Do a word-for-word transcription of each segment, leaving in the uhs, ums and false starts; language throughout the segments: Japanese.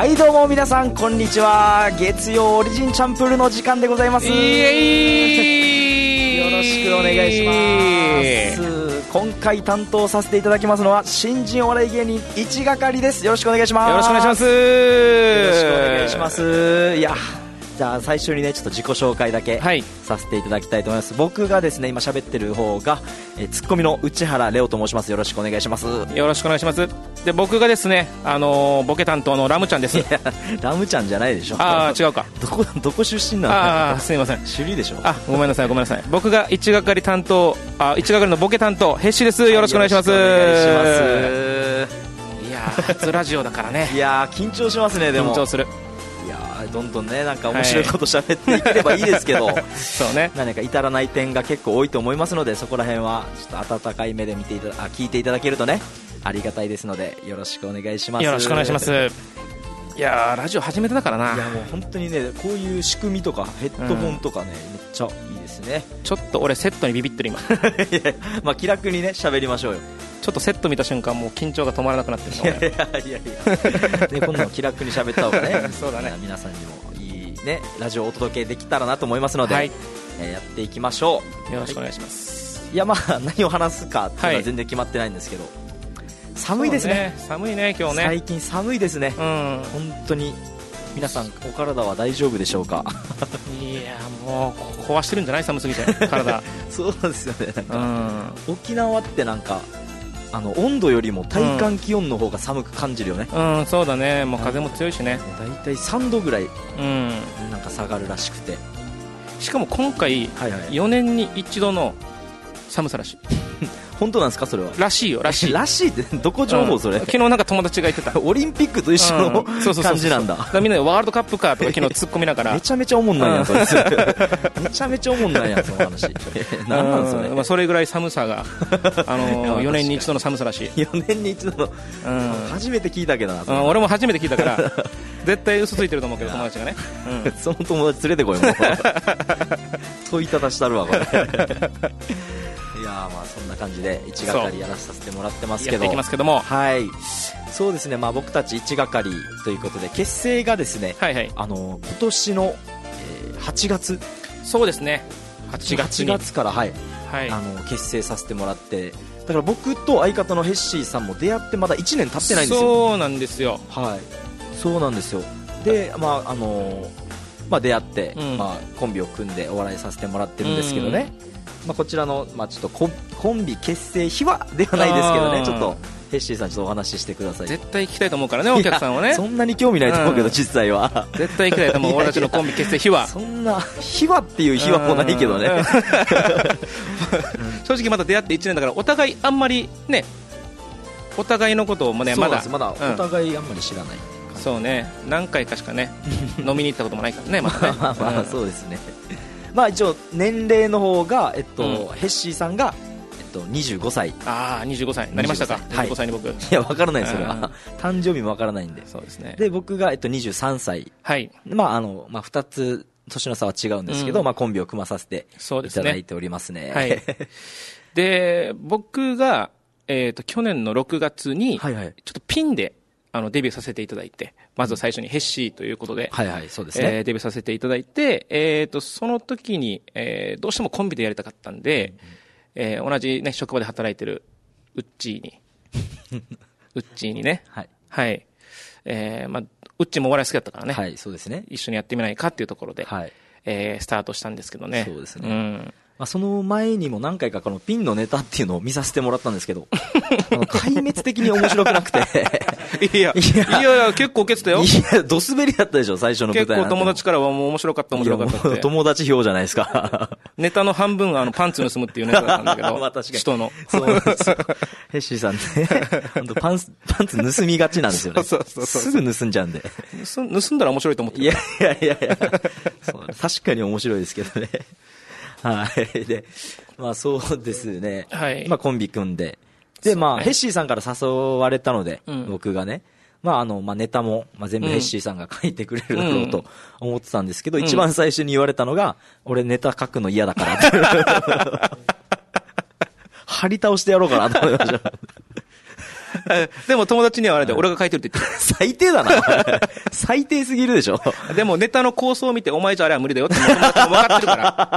はいどうも皆さんこんにちは。月曜オリジンチャンプルの時間でございます。イエイよろしくお願いします。今回担当させていただきますのは新人お笑い芸人一係です。よろしくお願いします。 よろしくお願いします。 よろしくお願いします。いやじゃあ最初にねちょっと自己紹介だけさせていただきたいと思います、はい、僕がですね今喋ってる方がえツッコミの内原レオと申します。よろしくお願いします。 よろしくお願いします。で僕がですね、あのー、ボケ担当のラムちゃんです。いやラムちゃんじゃないでしょ。 ああ違うか。 どこどこ出身なの。 ああすいません。 首里でしょ。 あごめんなさいごめんなさい。僕が一係担当あ一係のボケ担当ヘッシーです。よろしくお願いします。はい、よろしくお願いします。いや初ラジオだからね。 いや緊張しますね。でも緊張する。 どんどんねなんか面白いこと喋っていければいいですけど、はい、 そうね何か至らない点が結構多いと思いますのでそこら辺はちょっと温かい目で見ていたあ聞いていただけるとねありがたいですのでよろしくお願いします。 よろしくお願いします。いやラジオ初めてだからな。 いやもう本当にねこういう仕組みとかヘッドホンとかね、うん、めっちゃいいですね。 ちょっと俺セットにビビってる今。 いやまあ気楽にね喋りましょうよ。 ちょっとセット見た瞬間もう緊張が止まらなくなってる。 いやいやいやいやで今度は気楽に喋った方がねそうだね皆さんにもいいねラジオをお届けできたらなと思いますので、はいえー、やっていきましょう。よろしくお願いします。 はい、いやまあ何を話すかっていうのは全然決まってないんですけど、はい、寒いです ね, ね寒いね今日ね。 最近寒いですね、うん、本当に皆さんお体は大丈夫でしょうか。 いやもう壊してるんじゃない寒すぎて体。 そうですよねなんか、うん、沖縄ってなんかあの温度よりも体感気温の方が寒く感じるよね。 うん、うん、そうだね。もう風も強いしね。 だいたいさんどぐらい、うん、なんか下がるらしくてしかも今回、はいはい、よねんに一度の寒さらしい。 本当なんですかそれは。らしいよらしいらしいってどこ情報それ、うん、 昨日なんか友達が言ってた。 オリンピックと一緒の、うん、そうそうそうそう感じなんだ。 だみんなでワールドカップかとか昨日突っ込みながらめちゃめちゃおもんないやん、うん、それめちゃめちゃおもんないやんその話。何なんそれ、 まあ、それぐらい寒さが、あのー、よねんに一度の寒さらしい。 よねんに一度の、うん、初めて聞いたけどな、 うん、俺も初めて聞いたから絶対嘘ついてると思うけど友達がね、 うん、その友達連れてこいもう問いただしたるわこれ。いやまあそんな感じで一係やらさせてもらってますけど、やっていきますけども、 はいそうですね、まあ、僕たち一係ということで結成がですね、はいはい、あの今年の、えー、はちがつ。 そうですねはちがつにはちがつから、はいはい、あの結成させてもらって、だから僕と相方のヘッシーさんも出会ってまだいちねん経ってないんですよ。 そうなんですよ。 はいそうなんですよ。で、まああのまあ、出会って、うんまあ、コンビを組んでお笑いさせてもらってるんですけどね、まあ、こちらの、まあ、ちょっと コ, コンビ結成秘話ではないですけどね、ちょっとヘッシーさんちょっとお話ししてください。 絶対聞きたいと思うからねお客さんはね。 そんなに興味ないと思うけど、うん、実際は絶対聞きたいと思う。俺たちのコンビ結成秘話。 そんな秘話っていう秘話もないけどね。 正直まだ出会っていちねんだからお互いあんまりねお互いのことを、ね、まだまだお互いあんまり知らない、 うん、そうね何回かしかね飲みに行ったこともないからねまだね。 まあまあそうですね。まあ一応年齢の方が、えっとうん、ヘッシーさんが、えっと、にじゅうごさい。 ああにじゅうごさいなりましたか。にじゅうごさいに僕、 はい、いや分からないですそれは誕生日も分からないんで。 そうですね。 で僕が、えっと、にじゅうさんさい、はいまああのまあ、ふたつ年の差は違うんですけど、うんまあ、コンビを組まさせていただいておりますね。 はい、で僕が、えー、と去年のろくがつに、はいはい、ちょっとピンであのデビューさせていただいて、まず最初にヘッシーということで、はいはいそうですねえー、デビューさせていただいて、えー、とその時に、えー、どうしてもコンビでやりたかったんで、うんえー、同じ、ね、職場で働いてるウッチーにウッチーにね、はいはいえーまあ、ウッチーもお笑い好きだったからね、はいそうですね、一緒にやってみないかっていうところで、はいえー、スタートしたんですけどね。 そうですね、うんまあ、その前にも何回かこのピンのネタっていうのを見させてもらったんですけどあの壊滅的に面白くなくていやいやいやいや結構受けてたよ。 いやドスベリだったでしょ最初の舞台。 結構友達からはもう面白かった面白かったって友達票じゃないですかネタの半分はあのパンツ盗むっていうネタだったんだけどまあ確かに人のそうですよヘッシーさんね本当パンツパンツ盗みがちなんですよね。そうそうそうそうすぐ盗んじゃうんで盗んだら面白いと思ってる。 いやいやいやいやそう確かに面白いですけどねはい。で、まあそうですね。はい。まあコンビ組んで。で、まあ、ヘッシーさんから誘われたので、うん、僕がね。まああの、まあネタも、まあ全部ヘッシーさんが書いてくれるだろうと思ってたんですけど、うん、一番最初に言われたのが、俺ネタ書くの嫌だからって。張り倒してやろうかなと思いました。 でも友達にはあれで俺が書いてるって言ってる。 最低だな。 最低すぎるでしょ。 でもネタの構想を見て、お前じゃあれは無理だよって友達も分かってるから。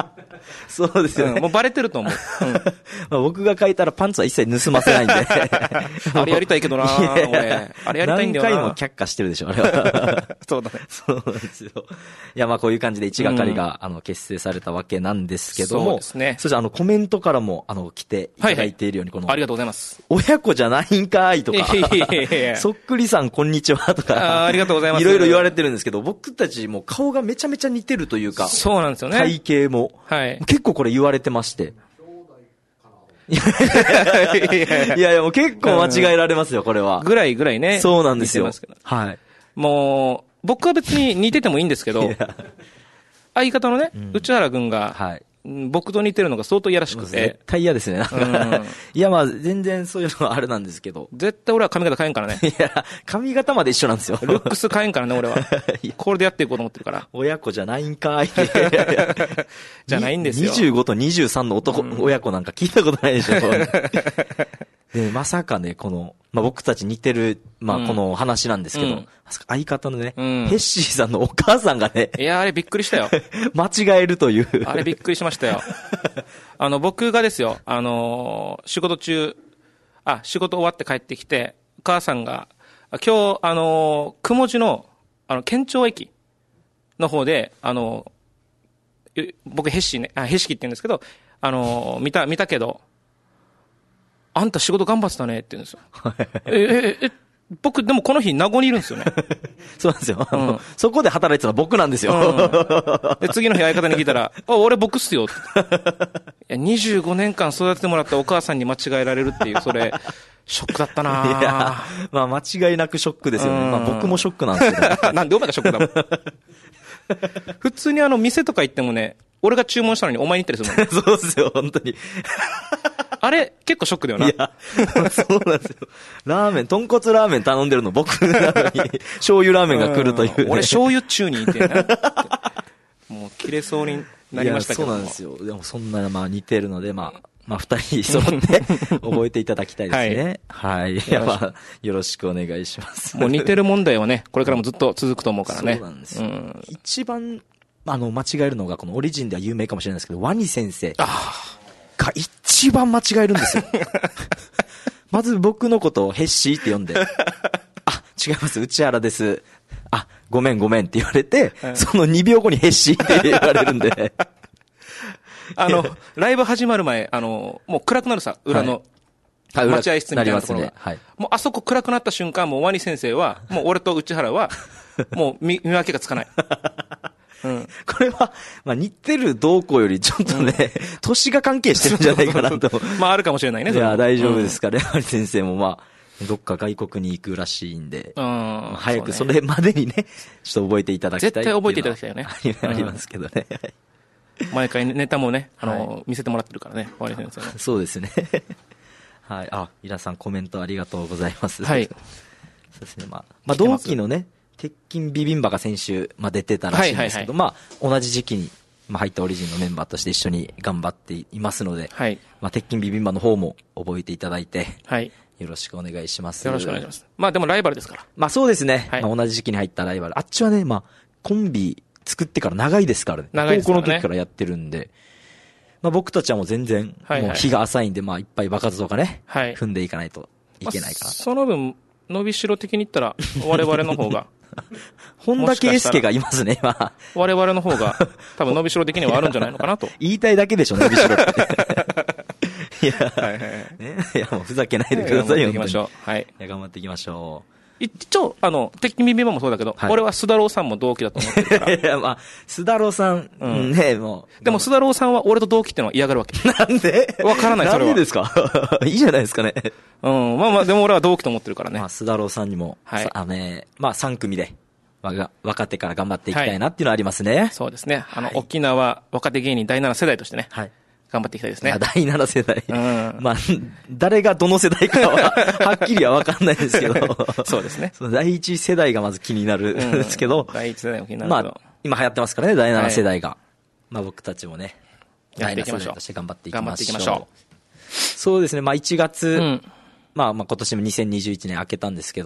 そうですよね。 うん、もうバレてると思う。うんまあ僕が書いたらパンツは一切盗ませないんで。 あれやりたいけどな俺。あれやりたいんだよな。 何回も却下してるでしょ、あれは。 そうだね。 そうですよ。いや、まあこういう感じで一係が、うん、あの、結成されたわけなんですけども。そうですね。そしてあの、コメントからも、あの、来ていただいているように、この、 はいはい、ありがとうございます。 親子じゃないんかいとか、そっくりさんこんにちはとか、 あ、ありがとうございます。 いろいろ言われてるんですけど、僕たちも顔がめちゃめちゃ似てるというか、 そうなんですよね。 体型も。はい。結構これ言われてまして。いやいや、もう結構間違えられますよ、これは。 ぐらいぐらいね。 そうなんですよ。はい。 もう、僕は別に似ててもいいんですけど、相方のね、うん、内原君が、はい、僕と似てるのが相当いやらしくて。 絶対嫌ですね。うん、いや、まあ、全然そういうのはあれなんですけど。 絶対俺は髪型変えんからね。 いや、髪型まで一緒なんですよ。 ルックス変えんからね、俺は。これでやっていこうと思ってるから。 親子じゃないんかい。 じゃないんですよ。 にじゅうごとにじゅうさんの男、うん、親子なんか聞いたことないでしょ。で、まさかね、この、まあ、僕たち似てる、まあ、この話なんですけど、うん、相方のね、うん、ヘッシーさんのお母さんがね、 いや、あれびっくりしたよ。 間違えるという。 あれびっくりしましたよ。あの、僕がですよ、あのー、仕事中、あ、仕事終わって帰ってきて、お母さんが、今日、あのー、雲寺の、あの、県庁駅の方で、あのー、僕ヘッシーね、あ、ヘッシキって言うんですけど、あのー、見た、見たけど、あんた仕事頑張ってたねって言うんですよ。え、え、え、僕、でもこの日、名護にいるんですよね。 そうなんですよ。うん、そこで働いてたのは僕なんですよ。 うん、で、次の日相方に聞いたら、あ、俺僕っすよって。いや、にじゅうごねんかん育ててもらったお母さんに間違えられるっていう、それ、ショックだったなぁ。いや、 まあ間違いなくショックですよね。まあ僕もショックなんですけど。 なんでお前がショックだもん。普通にあの、店とか行ってもね、俺が注文したのにお前に行ったりするもん。そうですよ、本当に。 あれ、結構ショックだよな。いや、 そうなんですよ。ラーメン、豚骨ラーメン頼んでるの僕なのに、醤油ラーメンが来るという、ね。 俺醤油中にいてな。もう切れそうになりましたけども。 そうなんですよ。でもそんな、まあ似てるので、まあ、まあ二人揃って覚えていただきたいですね。はい。はい。いや、まあ、よろしくお願いします。 もう似てる問題はね、これからもずっと続くと思うからね。 そうなんですよ。うん、一番、あの、間違えるのが、このオリジンでは有名かもしれないですけど、ワニ先生が一番間違えるんですよ。まず僕のことをヘッシーって呼んで、あ、違います、内原です。あ、ごめんごめんって言われて、うん、そのにびょうごにヘッシーって言われるんで。 あの、ライブ始まる前、あの、もう暗くなるさ、裏の。はい、待合室みたいなところが、ね、はい、もうあそこ暗くなった瞬間、もうワニ先生は、もう俺と内原は、もう見分けがつかない。うん、これは、まあ、似てる動向よりちょっとね、うん、年が関係してるんじゃないかなと。 まあ、あるかもしれないね、 いや、大丈夫ですかね。ワニ先生もまあ、どっか外国に行くらしいんで、うん、早くそれまでにね、ちょっと覚えていただきたい。 絶対覚えていただきたいよね。 ありますけどね。 毎回ネタもね、あの、はい、見せてもらってるからね、ワニ先生ね。 そうですね。はい。あ、皆さんコメントありがとうございます。 はい。 そうですね。まあ、まあ、同期のね、鉄筋ビビンバが先週、まあ、出てたらしいんですけど、はいはいはい、まあ、同じ時期に、まあ、入ったオリジンのメンバーとして一緒に頑張っていますので、はい、まあ、鉄筋ビビンバの方も覚えていただいて、はい、よろしくお願いします。 よろしくお願いします。まあ、でもライバルですから。 まあ、そうですね。はい、まあ、同じ時期に入ったライバル。あっちはね、まあ、コンビ作ってから長いですからね。長いですからね。高校の時からやってるんで、まあ、僕たちはもう全然、もう日が浅いんで、まあ、いっぱい場数とかね、はい、踏んでいかないといけないから。まあ、 その分、伸びしろ的に言ったら、我々の方が、 本田圭佑がいますね、今。 我々の方が、多分伸びしろ的にはあるんじゃないのかなと。 言いたいだけでしょ、伸びしろって。いや、はいはいはい、ね、いや、もうふざけないでくださいよ。 頑張っていきましょう。はい。 いや、頑張っていきましょう。 一応、あの、鉄筋ビビンバもそうだけど、はい、俺は須田郎さんも同期だと思ってるから。 いや、まあ、須田郎さん、うん、ね、もう。でも須田郎さんは俺と同期ってのは嫌がるわけ。 なんでわからない、それは。 なんでですかいいじゃないですかね。 うん、まあまあ、でも俺は同期と思ってるからね。 まあ、須田郎さんにも、はい。あのね、まあ、さん組で、まあ、若手から頑張っていきたいなっていうのはありますね。はい、 そうですね。あの、はい、沖縄若手芸人だいなな世代としてね。はい。頑張っていきたいですね。 だいなな世代。うん。まあ、誰がどの世代かは、はっきりは分かんないですけど。 そうですね。 そのだいいち世代がまず気になるんですけど。 だいいち世代も気になるけど。まあ、 今流行ってますからね、だいなな世代が。はい、まあ僕たちもね、 やっていきましょう。 として頑張っていきましょう。 頑張っていきましょう。 そうですね、まあいちがつ、うん、まあまあ今年もにせんにじゅういちねん明けたんですけど、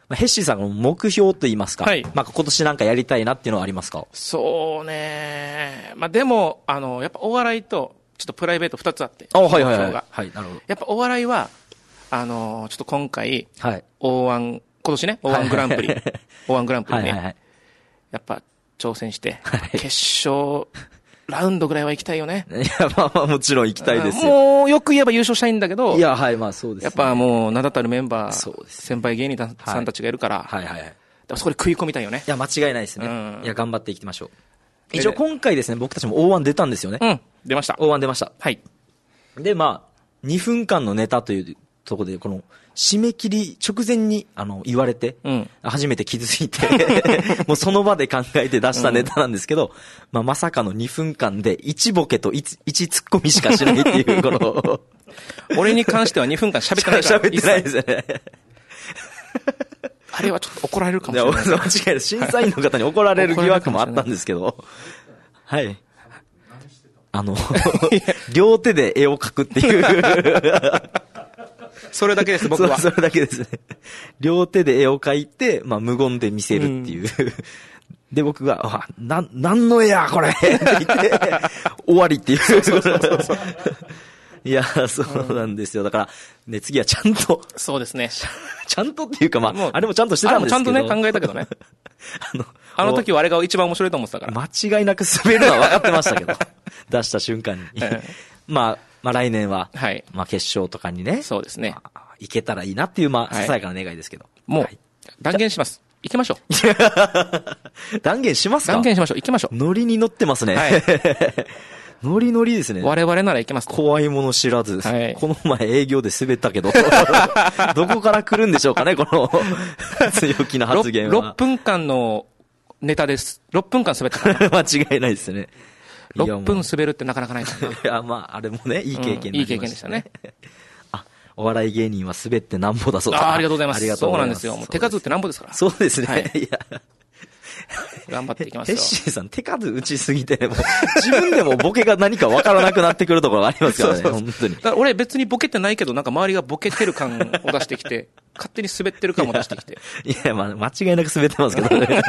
まあ、ヘッシーさんの目標と言いますか、はい、まあ、今年なんかやりたいなっていうのはありますか？ そうね、まあ、でも、あの、やっぱお笑いと、ちょっとプライベート二つあって。 あ、はいはいはい。はい、なるほど。 やっぱお笑いは、あの、ちょっと今回、はい、オーワン、今年ね、オーワングランプリ、オーワングランプリね、はいはいはい、やっぱ挑戦して、はい、決勝、ラウンドぐらいは行きたいよね。 いや、まあまあもちろん行きたいですよ。 もうよく言えば優勝したいんだけど。 いや、はい、まあそうです、ね。 やっぱもう名だたるメンバー、そうです、先輩芸人さんたちがいるから。はい、はい、はいはい。そこで食い込みたいよね。 いや、間違いないですね。うん、いや、頑張っていきましょう。一応今回ですね、僕たちも オーワン 出たんですよね。 うん、出ました。 オーワン 出ました。 はい。で、 まあ、にふんかんのネタというところで、この、締め切り直前にあの言われて、うん、初めて気づいてもうその場で考えて出したネタなんですけど、うん、まあ、まさかのにふんかんでいちボケと 1, いちツッコミしかしないっていうこの俺に関してはにふんかん喋ってないから喋ってないですよねあれはちょっと怒られるかもしれない。間違いない。審査員の方に怒られる疑惑もあったんですけどはいあの両手で絵を描くっていうそれだけです、僕は。 そ, それだけですね。両手で絵を描いて、まあ、無言で見せるっていう。うん、で、僕が、あ、な、なんの絵や、これって言って、終わりっていう。そうそうそうそう。いや、そうなんですよ。だから、ね、次はちゃんと。 そうですね。 ちゃんとっていうか、まあ、あれもちゃんとしてたんですけど。 あれもちゃんとね、考えたけどね。あの、あの時はあれが一番面白いと思ってたから。 間違いなく滑るのは分かってましたけど。出した瞬間に。まあ、まあ来年は、はい、まあ決勝とかにね、 そうですね、 まあ、いけたらいいなっていう、まあ、ささやかな願いですけど。 もう、はい、断言します。行きましょう。断言しますか？ 断言しましょう。行きましょう。 ノリに乗ってますね。はい、ノリノリですね。 我々なら行けます。 怖いもの知らず。はい、この前営業で滑ったけど、どこから来るんでしょうかね、この強気な発言は。 6, ろっぷんかんのネタです。ろっぷんかん滑ったから。 間違いないですね。 ろっぷん滑るってなかなかないからな。いや、まあ、あれもね、いい経験になりましたね。うん、いい経験でしたね。あ、お笑い芸人は滑ってなんぼだそうだ。 ああ、ありがとうございます。ありがとうございます。そうなんですよ。もう手数ってなんぼですから。 そうですね。はい、いや。 頑張っていきますよ。 ヘッシーさん、手数打ちすぎて、もう、自分でもボケが何か分からなくなってくるところがありますからね、そうそうそう、本当に。 だから俺別にボケてないけど、なんか周りがボケてる感を出してきて、勝手に滑ってる感も出してきて。 いや、いやまあ、間違いなく滑ってますけどね。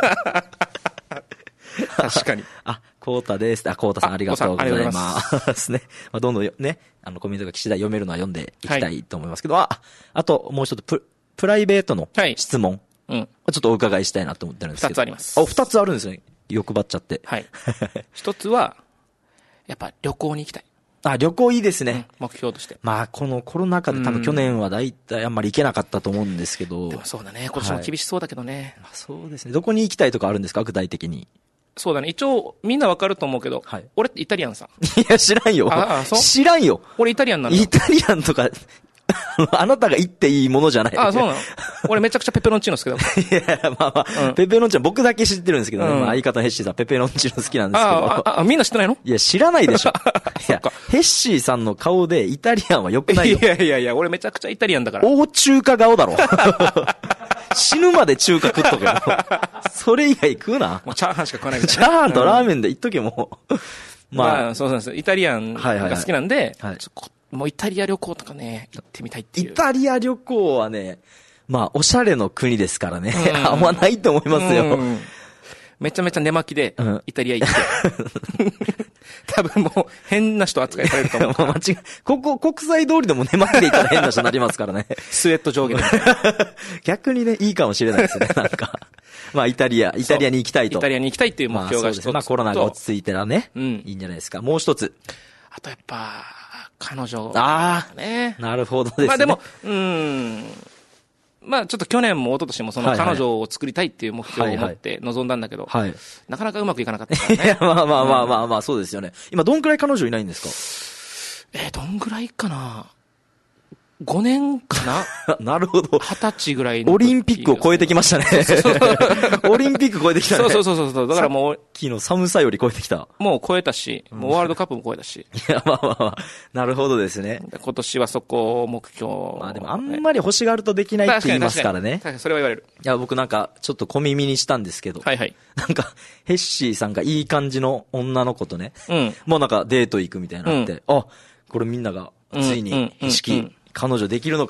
確かに。 あ、コウタです。あ、コウタさんありがとうございますね。まあ、どんどんね、あの、コメントが来次第読めるのは読んでいきたいと思いますけど、はい、あ、あともう一つプ、プライベートの質問。はい、うん。ちょっとお伺いしたいなと思ってるんですけど。 二つあります。 あ、二つあるんですね。欲張っちゃって。 はい。一つは、やっぱ旅行に行きたい。 あ、旅行いいですね。うん、 目標として。 まあ、このコロナ禍で多分去年は大体あんまり行けなかったと思うんですけど。 でもそうだね。今年も厳しそうだけどね。 はい、そうですね。どこに行きたいとかあるんですか、具体的に。 そうだね。一応、みんなわかると思うけど、はい、俺ってイタリアンさ。 いや、知らんよ。ああ、そう？知らんよ。 俺イタリアンなんだ。 イタリアンとか、あなたが言っていいものじゃない。 ああ、そうなの？俺めちゃくちゃペペロンチーノ好きだもん。いや、まあまあ、うん、ペペロンチーノ僕だけ知ってるんですけどね。うん、まあ、相方ヘッシーさんペペロンチーノ好きなんですけど。 ああ、あ、みんな知ってないの？ いや、知らないでしょ。いや、ヘッシーさんの顔でイタリアンは良くないよ。 いやいやいや、俺めちゃくちゃイタリアンだから。 大中華顔だろ。死ぬまで中華食っとけよ。それ以外食うな。 もうチャーハンしか食わないみたいな。 チャーハンとラーメンで言っとけも。 まあ、まあ、そうなんですよ。イタリアンが好きなんで、はいはいはい、もうイタリア旅行とかね、行ってみたいっていう。 イタリア旅行はね、まあ、おしゃれの国ですからね。あんまないと思いますよ。 めちゃめちゃ寝巻きで、イタリア行って。多分もう、変な人扱いされると思う。 間違い。ここ、国際通りでも寝巻きでいたら変な人になりますからね。 スウェット上下で。 逆にね、いいかもしれないですね、なんか。まあ、イタリア、イタリアに行きたいと。 イタリアに行きたいっていう目標が一つ。 まあ、まあ、コロナが落ち着いてらね。うん。いいんじゃないですか。もう一つ。 あとやっぱ、彼女。 ああ。ね。なるほどですね。 まあでも、うーん。まあちょっと去年も一昨年もその彼女を作りたいっていう目標を持って臨んだんだけど、はいはい、なかなかうまくいかなかったからね。 いや、まあまあまあまあまあ、そうですよね。今どんくらい彼女いないんですか？えー、どんぐらいかなごねんかななるほど。 はたちぐらいの。 オリンピックを超えてきましたね。オリンピック超えてきたね。 そうそうそうそう。だからもう。 昨日寒さより超えてきた。 もう超えたし、もうワールドカップも超えたし。 いや、まあまあまあ。なるほどですね。 今年はそこを目標、ね。 まあでもあんまり欲しがるとできないって言いますからね。 確かにそれは言われる。 いや、僕なんかちょっと小耳にしたんですけど。はいはい。なんか、ヘッシーさんがいい感じの女の子とね。うん。もうなんかデート行くみたいになって、うん、あ、これみんながついに意識、彼女できるのか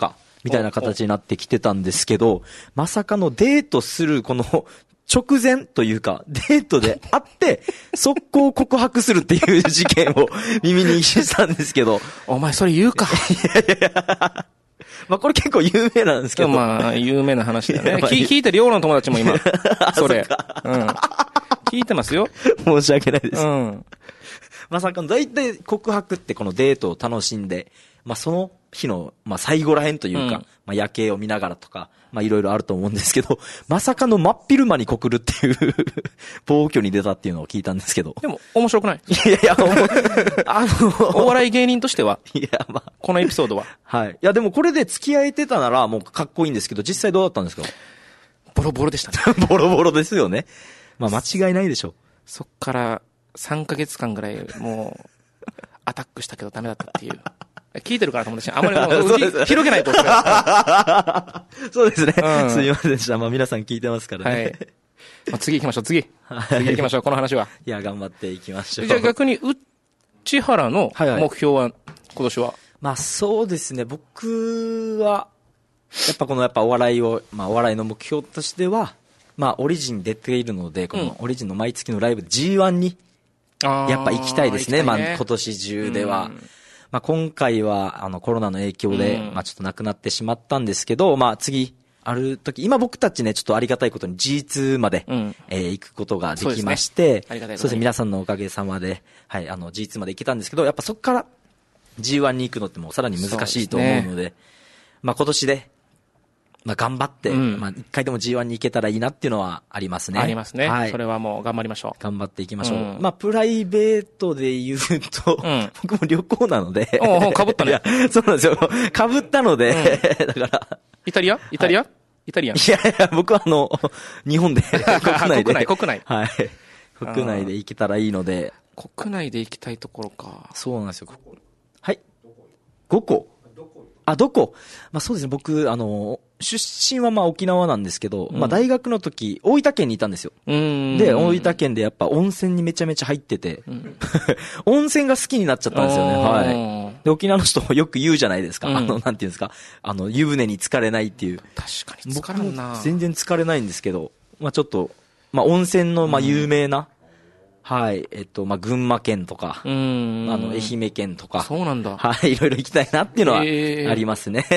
みたいな形になってきてたんですけど、まさかのデートするこの直前というか、デートで会って、速攻告白するっていう事件を耳にしたんですけど。 お前それ言うか。いやいやまあこれ結構有名なんですけど。 まあ有名な話だね。聞, 聞いてるような友達も今。それ。そうん。聞いてますよ。 申し訳ないです。うん。まさかの大体告白ってこのデートを楽しんで、まあその日の、まあ最後らへんというか、うん、まあ夜景を見ながらとか、まあいろいろあると思うんですけど、まさかの真っ昼間に告るっていう暴挙に出たっていうのを聞いたんですけど。 でも面白くない？ いやいや、 あの、お笑い芸人としては、いやまあ、このエピソードは。 はい。いやでもこれで付き合えてたならもうかっこいいんですけど、実際どうだったんですか？ ボロボロでしたね。 ボロボロですよね。まあ間違いないでしょう。 そっからさんかげつかんぐらいもう、アタックしたけどダメだったっていう。聞いてるからと思って、あんまり広げないと。 そうですね。うん、すみませんでした。まあ皆さん聞いてますからね。はい。 まあ、次行きましょう、次。次行きましょう、この話は。 いや、頑張っていきましょう。 じゃあ逆に、内原の目標は、はいはい、今年はまあそうですね、僕は、やっぱこのやっぱお笑いを、まあお笑いの目標としては、まあオリジン出ているので、このオリジンの毎月のライブ ジーワン に、やっぱ行きたいですね、ねまあ今年中では。うんまあ、今回はあのコロナの影響で、まあ、ちょっとなくなってしまったんですけど、まあ、次ある時今僕たちねちょっとありがたいことに ジーツー まで、うんえー、行くことができまして、そうですね、そうですね皆さんのおかげさまで、はい、あの ジーツー まで行けたんですけど、やっぱそこから ジーワン に行くのってもうさらに難しいと思うので、でね、まあ、今年でまあ、頑張って、うん、まあ、一回でも ジーワン に行けたらいいなっていうのはありますね。 ありますね。はい。それはもう頑張りましょう。 頑張っていきましょう。うん、まあ、プライベートで言うと、うん、僕も旅行なので。 おお、被ったね。いや、 そうなんですよ。被ったので、うん、だから。 イタリアイタリア、はい、イタリアン。 いやいや、僕はあの、日本で、国内で。 国内、国内。 はい。国内で行けたらいいので。 国内で行きたいところか。 そうなんですよ。はい。ごこ。あ、どこ？まあそうですね、僕、あの、出身はまあ沖縄なんですけど、うん、まあ大学の時、大分県にいたんですよ。で、大分県でやっぱ温泉にめちゃめちゃ入ってて、うん、温泉が好きになっちゃったんですよね。はい。で、沖縄の人もよく言うじゃないですか。うん、あの、なんていうんですか。あの、湯船に浸かれないっていう。 確かに疲れんな。 全然疲れないんですけど、まあちょっと、まあ温泉のまあ有名な、うんはい。えっと、まあ、群馬県とか、あの、愛媛県とか。 そうなんだ。 はい。いろいろ行きたいなっていうのはありますね。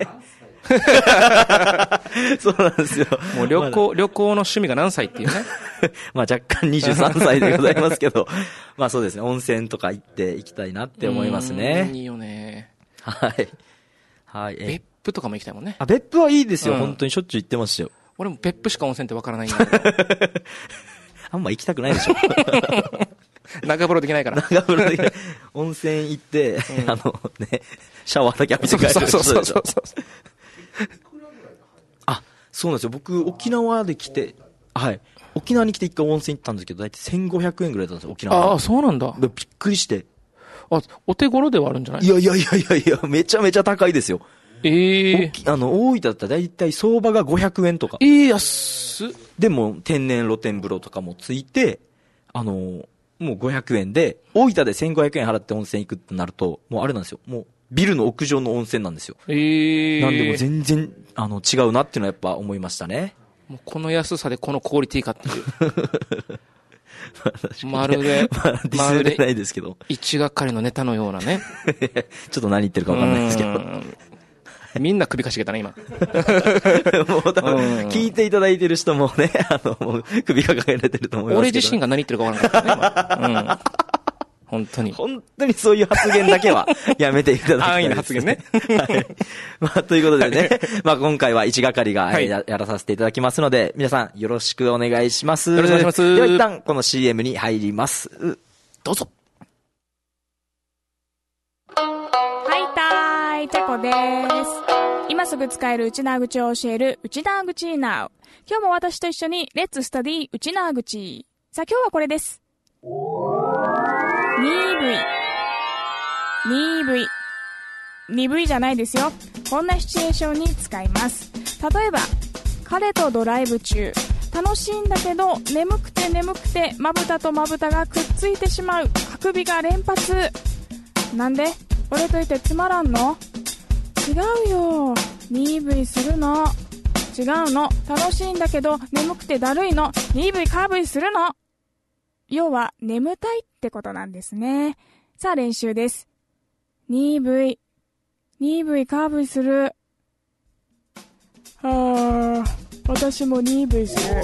そうなんですよ。 もう旅行、ま、旅行の趣味が何歳っていうね。 まあ、若干にじゅうさんさいでございますけど、まあそうですね。温泉とか行って行きたいなって思いますね。 いいよね。 はい。はい。 別府とかも行きたいもんね。 あ、別府はいいですよ。うん、本当にしょっちゅう行ってますよ。 俺も別府しか温泉ってわからないんだけど。 あんま行きたくないでしょ。 長風呂できないから。 長風呂できない。温泉行って、うん、あのね、シャワーだけ浴びて帰る。そうそうそうそう。あ、そうなんですよ。僕、沖縄で来て、はい。沖縄に来て一回温泉行ったんですけど、だいたいせんごひゃくえんぐらいだったんですよ、沖縄。 ああ、そうなんだ。 びっくりして。 あ、お手頃ではあるんじゃない？ いやいやいやいやいや、めちゃめちゃ高いですよ。 ええー。あの、大分だったらだいたい相場がごひゃくえんとか。 ええー、安っ。 でも、天然露天風呂とかもついて、あの、もうごひゃくえんで、大分でせんごひゃくえん払って温泉行くってなると、もうあれなんですよ。もう、ビルの屋上の温泉なんですよ。 ええー。 なんでも全然、あの、違うなっていうのはやっぱ思いましたね。 もうこの安さでこのクオリティかっていう。まるで、 まあ、ディスれないですけど。 一がかりのネタのようなね。 ちょっと何言ってるか分かんないですけど。 みんな首かしげたね、今。 もう多分、聞いていただいてる人もね、あの、もう首が抱えられてると思いますけど。 俺自身が何言ってるか分からなかったね、今。うん。本当に。 本当にそういう発言だけはやめていただきたいです、ね。 安易な発言ね。 はい。まあ、ということでね、まあ今回は一係が や,、はい、やらさせていただきますので、皆さんよろしくお願いします。 よろしくお願いします。 では一旦この シーエム に入ります。どうぞ。 はいたーい、チェコです。今すぐ使えるウチナー口を教えるウチナー口 Now。今日も私と一緒にレッツスタディウチナー口。さあ今日はこれです。鈍い。鈍い。鈍いじゃないですよ。こんなシチュエーションに使います。例えば、彼とドライブ中。楽しいんだけど、眠くて眠くて、まぶたとまぶたがくっついてしまう。あくびが連発。なんで？俺といてつまらんの？違うよ。 ニーブイするの。違うの。楽しいんだけど眠くてだるいの。ニーブイカーブイするの。要は眠たいってことなんですね。さあ練習です。ニーブイ、ニーブイカーブイする。あー、私もニーブイする。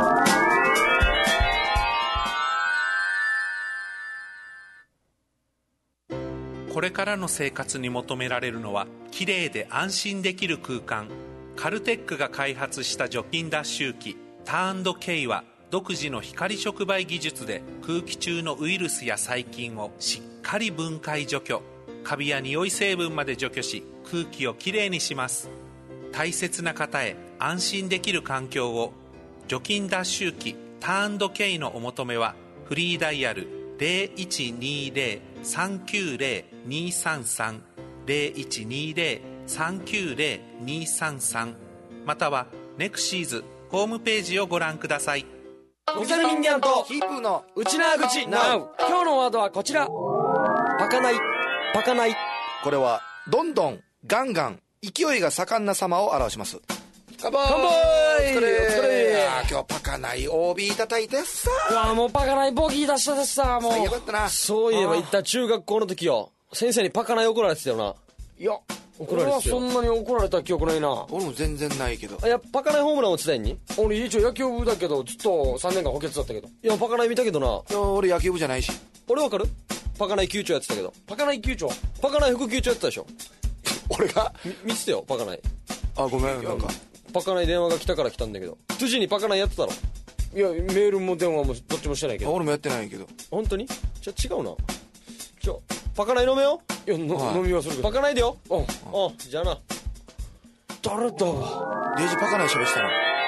これからの生活に求められるのはきれいで安心できる空間。カルテックが開発した除菌脱臭機ターン&Kは独自の光触媒技術で空気中のウイルスや細菌をしっかり分解除去、カビや匂い成分まで除去し空気をきれいにします。大切な方へ安心できる環境を。除菌脱臭機ターン&Kのお求めはフリーダイヤル ゼロいちにゼロ さんきゅうゼロ にさんさん ゼロいちにゼロ さんきゅうゼロ にさんさん またはネクシーズホームページをご覧ください。 おしゃれ人間とヒープーのうちなーぐち Now。 今日のワードはこちら。パカないパカない。 これはどんどんガンガン勢いが盛んな様を表します。乾杯。 乾杯。 お疲れ。 お疲れ。 今日パカない オービー 叩いてさ。 うわもうパカないボギー出したでさ。もうよかったな。 そういえば行った中学校の時よ、先生にパカない怒られてたよな。 いや怒られてたよ。そんなに怒られた記憶ないな。 俺も全然ないけど。 いやパカないホームラン落ちたんに。俺一応野球部だけどずっとさんねんかん補欠だったけど。いやパカない見たけどな。 いや俺野球部じゃないし。 俺わかる。パカない球長やってたけど。パカない球長パカない副球長やってたでしょ。 俺が見てたよパカない。 あごめんなんかパカない電話が来たから来たんだけど。トゥジにパカないやってたろ。いやメールも電話もどっちもしてないけど。 俺もやってないけど。 本当に。じゃあ違うな。ちょパカない飲めよ。いや、はい、飲みはするけどパカないでよ。うんうんじゃあな。誰だ。 デイジパカないしゃべしたな。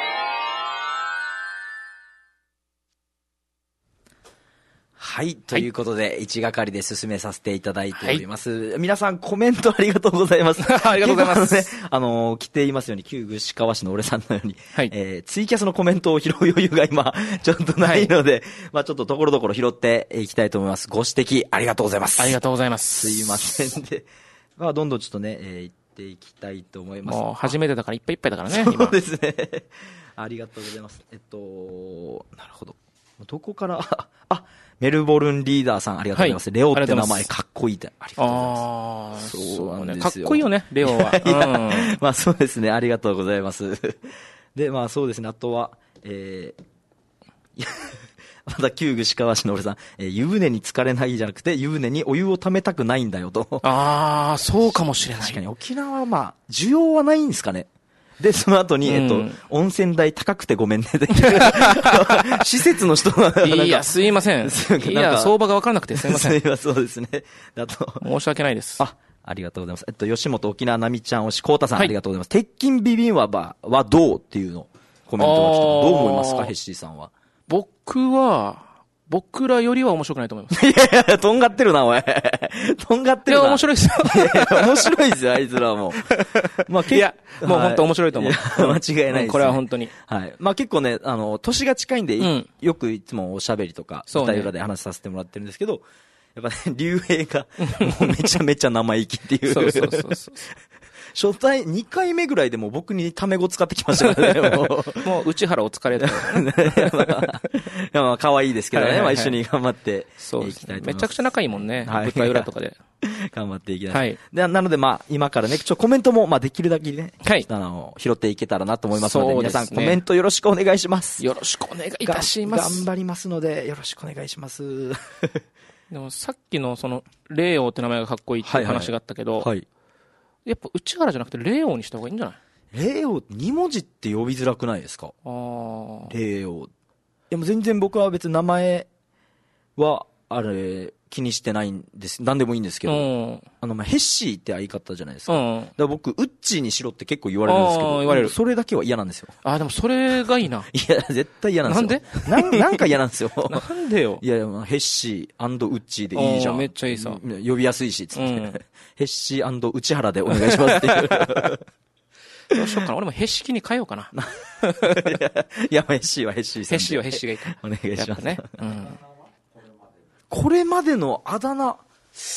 はい、ということで、はい、一係で進めさせていただいております。はい、皆さんコメントありがとうございます。 ありがとうございます。ね、 あのー、来ていますように、旧串川市の俺さんのように、はい、えー、ツイキャスのコメントを拾う余裕が今、ちょっとないので、はい、まあちょっとところどころ拾っていきたいと思います。ご指摘ありがとうございます。 ありがとうございます。 すいませんで、まあどんどんちょっとね、えー、行っていきたいと思います。 もう初めてだからいっぱいいっぱいだからね。 そうですね。ありがとうございます。えっと、なるほど。どこから、あ、メルボルンリーダーさんありがとうございます。はい、レオって名前かっこいいってありがとうございます。 あそうなんですよ。かっこいいよね、レオは。 いや、うん、まあそうですね、ありがとうございます。で、まあそうですね、あとは、えー、また旧串川市の俺さん、えー、湯船に浸かれないじゃなくて、湯船にお湯を溜めたくないんだよと。 ああ、そうかもしれない。 確かに沖縄はまあ、需要はないんですかね。で、その後に、えっと、うん、温泉代高くてごめんね。施設の人いや、すいません。いや、相場が分からなくてすいません。 すいません、そうですね。だと。 申し訳ないです。 あ、ありがとうございます。えっと、吉本沖縄なみちゃん推し、こうたさん、はい、ありがとうございます。鉄筋ビビンはば、はどうっていうの、コメントが来た。どう思いますか、ヘッシーさんは。 僕は、僕らよりは面白くないと思います。 いやいや、とんがってるな、おい。とんがってるな。 いや、面白いですよ。 いやいや、面白いですよ、あいつらはもう。まあ、 いや、もう本当面白いと思う。 間違いないです、ね。 これは本当に。 はい。まあ結構ね、あの、年が近いんで、うん、よくいつもおしゃべりとか、舞台裏で話させてもらってるんですけど、やっぱね、竜兵が、もうめちゃめちゃ生意気っていう。 そうそうそうそう。 初対、にかいめぐらいでも僕にタメ語使ってきましたからね。もう、 もう内原お疲れだよね。 まあ、まあ、可愛いですけどね。はいはいはい、まあ一緒に頑張っていきたいと思います。そうですね。 めちゃくちゃ仲いいもんね。はい、舞台裏とかで。 頑張っていきたい。はい。で、なのでまあ、今からね、ちょ、コメントも、まあできるだけね、はい。あの、拾っていけたらなと思いますので、皆さんコメントよろしくお願いします。 よろしくお願いいたします。 頑張りますので、よろしくお願いします。 でもさっきのその、レイオって名前がかっこいいっていう話があったけど、はい、はいはいやっぱ内原じゃなくてレオにした方がいいんじゃない？ レオに文字って呼びづらくないですか？ああ。レオ。でも全然僕は別に名前はあれ気にしてないんです。何でもいいんですけど、うん、あのまあヘッシーって相方じゃないですか。うん、だから僕ウッチーにしろって結構言われるんですけど、 言われる。 それだけは嫌なんですよ。 あでもそれがいいな。 いや絶対嫌なんですよ。 なんで？ななんか嫌なんですよ。 なんでよ。 いやいやヘッシー&ウッチーでいいじゃん。 めっちゃいいさ。 呼びやすいしつって。うんヘッシー&内原でお願いしますっていう。 どうしようかな。俺もヘッシキに変えようかな。 いや、ヘッシーはヘッシーさん。 ヘッシーはヘッシーがいいか。 お願いします。 ね。うん。 これまでのあだ名、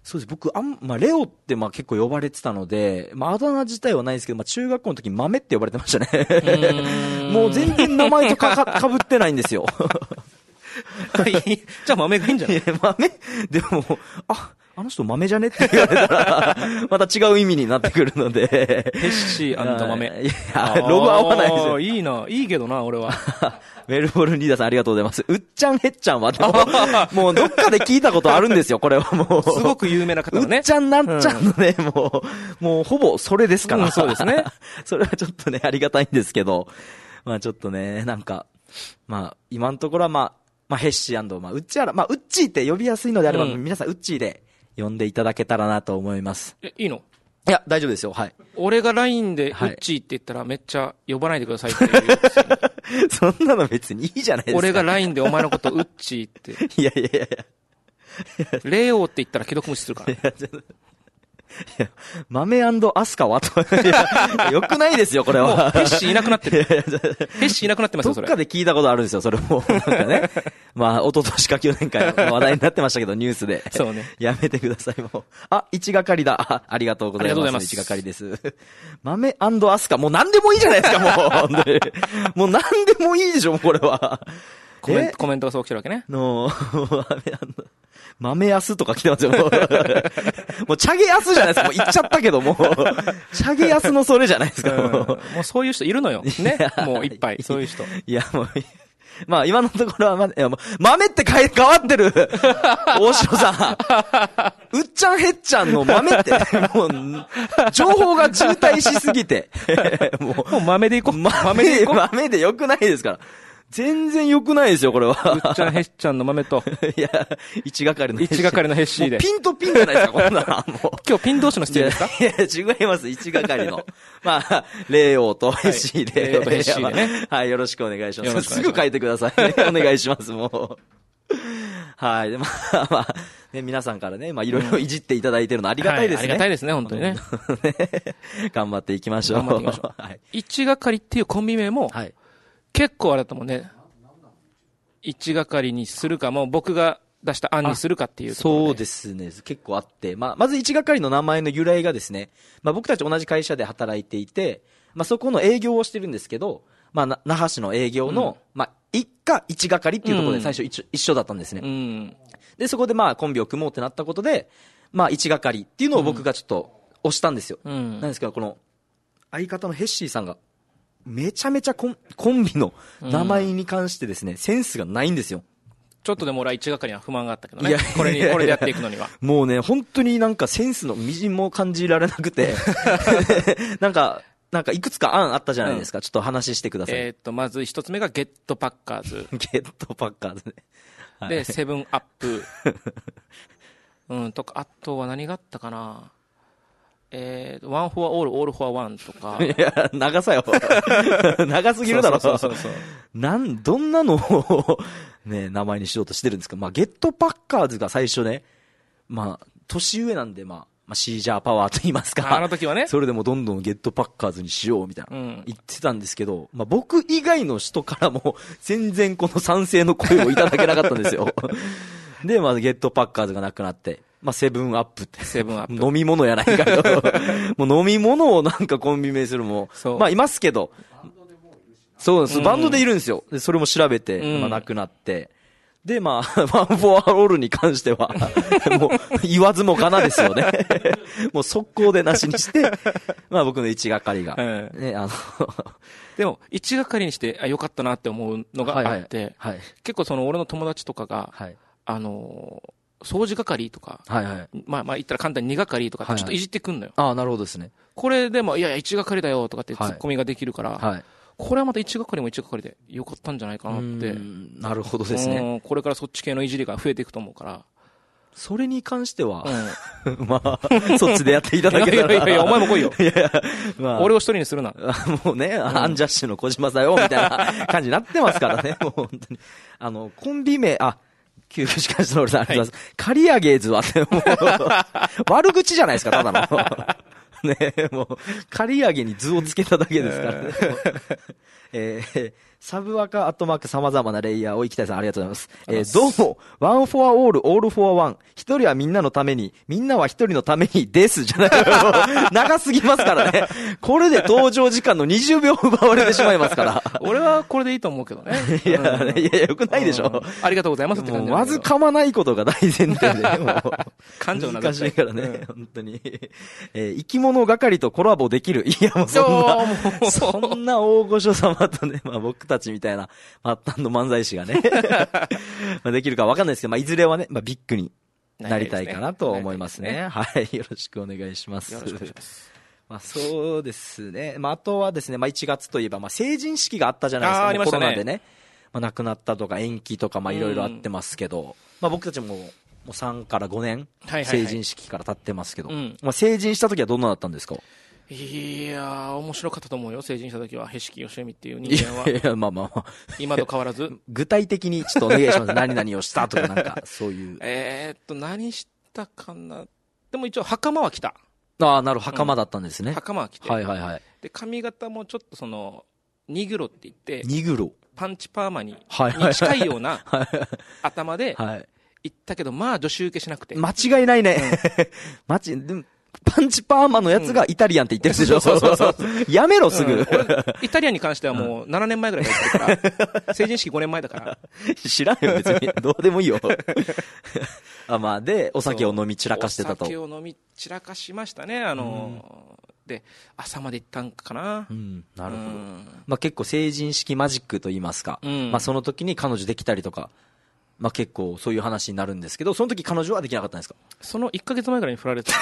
そうです。僕、あん、まあ、レオってまあ結構呼ばれてたので、まあ、あだ名自体はないですけど、まあ、中学校の時に豆って呼ばれてましたね。もう全然名前とかか、かぶってないんですよ。 じゃあ豆がいいんじゃない？ 豆でも、あ、あの人豆じゃねって言われたら、また違う意味になってくるので。 ヘッシー&豆。 いや、ロゴ合わないですよ。 いいな、いいけどな、俺は。 メルボルンリーダーさんありがとうございます。うっちゃんへっちゃんはでも、もうどっかで聞いたことあるんですよ、これはもう。 すごく有名な方のね。 うっちゃんなんちゃんのね、うん、もう、もうほぼそれですから。 うん、そうですね。 それはちょっとね、ありがたいんですけど、まあちょっとね、なんか、まあ今のところはまあ、まあヘッシー&まあうっちゃら、まあうっちーって呼びやすいのであれば、うん、皆さんうっちーで呼んでいただけたらなと思います。 え、いいの？ いや、大丈夫ですよ。はい。 俺が ライン で、ウッチーって言ったらめっちゃ呼ばないでくださいって言うんですよ、 ね。そんなの別にいいじゃないですか。 俺が ライン でお前のことウッチーって。 いやいやいやいや。レオって言ったら既読無視するから。いや、ちょっと。 いや、豆&アスカはと。よくないですよ、これは。 ヘッシーいなくなってる。ヘッシーいなくなってますよ、それ。 どっかで聞いたことあるんですよ、それも。なんかね。まあ、一昨年か去年か話題になってましたけど、ニュースで。 そうね。 やめてください、もう。あ、一係だ。あ、ありがとうございます。ありがとうございます。一係です。豆&アスカ、もう何でもいいじゃないですか、もう。もう何でもいいでしょ、もうこれは。 コメント、コメントがそう来てるわけね。 の、豆安とか来てますよ、もう。もう、チャゲ安じゃないですか。もう言っちゃったけども。チャゲ安のそれじゃないですか。 うん、もうそういう人いるのよ。ね。もういっぱい。そういう人。 いや、もう、まあ今のところは、ま、いやもう豆って変え、変わってる大城さん。うっちゃんへっちゃんの豆って、もう、情報が渋滞しすぎて。 もう、もう豆でいこう。 豆でいこう。豆でよくないですから。全然良くないですよ、これは。 うっちゃんへっちゃんの豆と。 いや、一係のヘッシー。 一係のヘッシーで。 ピンとピンじゃないですか、こんなの。もう。 今日ピン同士の出演ですか？ いや、いや違います、一係の。まあ、レオとヘッシーで。 レオとヘッシーでね。 はい、よろしくお願いします。すぐ書いてくださいね。お願いします、もう。はい。で、まあ、まあ、ね、皆さんからね、まあ、いろいろいじっていただいてるのありがたいですね。 ありがたいですね、本当にね。 頑張っていきましょう。 頑張っていきましょう。はい。一係っていうコンビ名も、結構あれだったもんね。一係にするか、もう僕が出した案にするかっていうところで。 そうですね。結構あって。まあ、まず一係の名前の由来がですね、まあ僕たち同じ会社で働いていて、まあそこの営業をしてるんですけど、まあ那覇市の営業の、うん、まあ一課一係っていうところで最初一緒、うん、一緒だったんですね。うん、で、そこでまあコンビを組もうってなったことで、まあ一係っていうのを僕がちょっと押したんですよ。うん、なんですけど、この相方のヘッシーさんが、めちゃめちゃコン、コンビの名前に関してですね、うん、センスがないんですよ。 ちょっとでも俺は一係には不満があったけどね。いや、これに、これでやっていくのには。 もうね、本当になんかセンスの微塵も感じられなくて、なんか、なんかいくつか案あったじゃないですか。うん、ちょっと話してください。 えー、っと、まず一つ目がゲットパッカーズ。 ゲットパッカーズね。 はい、で、セブンアップ。うん、とか、あとは何があったかな。えー、ワンフォアオール、オールフォアワンとか。 いや、長さよ。長すぎるだろ。 そうそうそうそう。 なん、どんなのを、ね、名前にしようとしてるんですか。まあ、ゲットパッカーズが最初ね、まあ、年上なんで、まあ、まあ、シージャーパワーと言いますか。 あの時はね。 それでもどんどんゲットパッカーズにしようみたいな、うん、言ってたんですけど、まあ、僕以外の人からも、全然この賛成の声をいただけなかったんですよ。で、まあ、ゲットパッカーズがなくなって。まあ、セブンアップって。 セブンアップ。 飲み物やないかよ。もう飲み物をなんかコンビ名するも。まあ、いますけど。そうです。バンドでいるんですよ。で、それも調べて、うん、まあ、なくなって。で、まあ、ワンフォアオールに関しては、もう、言わずもがなですよね。もう速攻でなしにして、まあ僕の一係が。うん、ね、あの、 でも、一係にして、あ、よかったなって思うのがあって、はいはいはい、結構その俺の友達とかが、はい、あの、掃除係とか、はいはい、まあまあ言ったら簡単に二係とかってちょっといじってくんのよ。 はいはい、ああ、なるほどですね。 これでも、いやいや、一係だよとかってツッコミができるから、はいはい、これはまた一係も一係でよかったんじゃないかなって。 なるほどですね。 これからそっち系のいじりが増えていくと思うから。 それに関しては、うん、まあ、そっちでやっていただけたら。 いやいやいや、お前も来いよ。いやいや、まあ、俺を一人にするな。 もうね、うん、アンジャッシュの小島さんよ、みたいな感じになってますからね、もう本当に。あの、コンビ名、あ、旧しかしの俺さんありがとうございます。カリアゲーズはって、もう、悪口じゃないですか、ただの。 ね、もう、刈り上げに図をつけただけですからね。えー、サブアカアットマーク様々なレイヤーを生きたいさんありがとうございます。えー、どうも、ワンフォアオール、オールフォアワン。一人はみんなのために、みんなは一人のためにですじゃない。長すぎますからね。これで登場時間のにじゅうびょう奪われてしまいますから。 俺はこれでいいと思うけどね。 いや、うん、いや、よくないでしょ。うん、 ありがとうございますって感じ。 まず噛まないことが大前提で、もう。 感情な難しいからね、うん、本当に。えー、生き物係とコラボできる。いや、もうそんな、そんな大御所様とね、まあ僕たちみたいな、末端の漫才師がね、まあできるかわかんないですけど、まあいずれはね、まあビッグになりたいかなと思いますね。ねはい。よろしくお願いします。 よろしくお願いします。 まあそうですね。まああとはですね、まあいちがつといえば、まあ成人式があったじゃないですか。あありましたね。コロナでね。まあ亡くなったとか延期とか、まあいろいろあってますけど、まあ僕たちも、もうさんからごねん、成人式から経ってますけど、まあ成人した時はどんなだったんですか？ いやー、面白かったと思うよ、成人した時は。へしきよしえみっていう人間は。 いやいや、まあまあまあ。 今と変わらず。 具体的にちょっとお願いします。何々をしたとかなんか、そういう。 えーっと、何したかな。でも一応、袴は着た。 ああ、なるほど、袴だったんですね。うん、 袴は着て。 はいはいはい。 で、髪型もちょっとその、ニグロって言って。 ニグロパンチパーマに、はいはいはい、に近いような頭で、はい。行ったけど、まあ、女子受けしなくて。 間違いないね。うん、マジ、でも、パンチパーマのやつがイタリアンって言ってるでしょ、うん、そうそうそうそう。やめろ、すぐ、うん。 イタリアンに関してはもうななねんまえぐらいから言ってるから、成人式ごねんまえだから。 知らんよ、別に。どうでもいいよ。あ、まあ、で、お酒を飲み散らかしてたと。 お酒を飲み散らかしましたね、あのー、うん、で、朝まで行ったんかな。 うん、なるほど。うん、まあ結構成人式マジックと言いますか。うん、まあその時に彼女できたりとか。まあ結構そういう話になるんですけど、その時彼女はできなかったんですか？ そのいっかげつまえぐらいに振られた。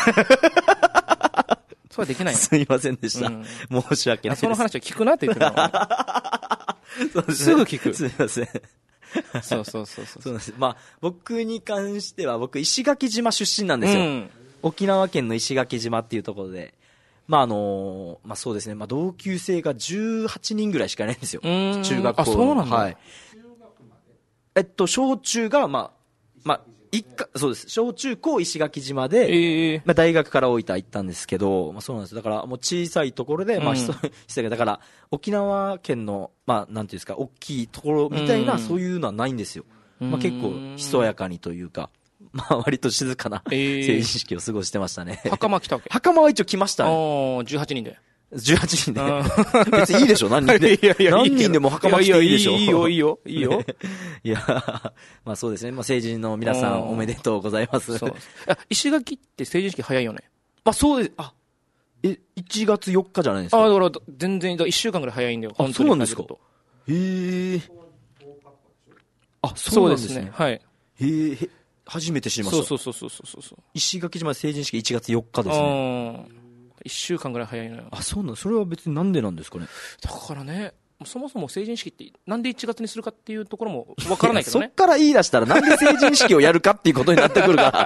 それはできないの。 すいませんでした。うん、申し訳ないです。 その話を聞くなって言ってるの。す, すぐ聞く。 すいません。 そうそうそうそう。 そうなんです。まあ僕に関しては僕石垣島出身なんですよ。うん、沖縄県の石垣島っていうところで。まああのー、まあそうですね。まあ同級生がじゅうはちにんぐらいしかいないんですよ。中学校。 あ、そうなんだ。 はい。えっと、小中が、まあ、まあ、一か、そうです。小中高石垣島で、えー、まあ大学から大分行ったんですけど、まあそうなんです。だからもう小さいところで、まあ、うん、だから沖縄県の、まあなんていうんですか、大きいところみたいな、うん、そういうのはないんですよ。まあ結構、ひそやかにというか、まあ割と静かな、えー、成人式を過ごしてましたね。 袴来たわけ？ 袴は一応来ましたね。 ああ、じゅうはちにんで。 じゅうはちにんで。別にいいでしょ、何人で。いやいや何人でも袴着ていいでしょ。 いいよ、いいよ、いいよ。 いや、まあそうですね。まあ成人の皆さんおめでとうございます。そう。 石垣って成人式早いよね。 あ、そうです。あ、え、いちがつよっかじゃないですか。 あ、だから全然、いっしゅうかんぐらい早いんだよ。 あ、そうなんですか。へえ。あ、そうなんですね。はい。へえ、初めて知りました。 そうそうそうそうそう。 石垣島成人式いちがつよっかですね。 一週間ぐらい早いのよ。 あ、そうなの。それは別になんでなんですかね。 だからね、そもそも成人式ってなんでいちがつにするかっていうところもわからないけどね。 そっから言い出したらなんで成人式をやるかっていうことになってくるから。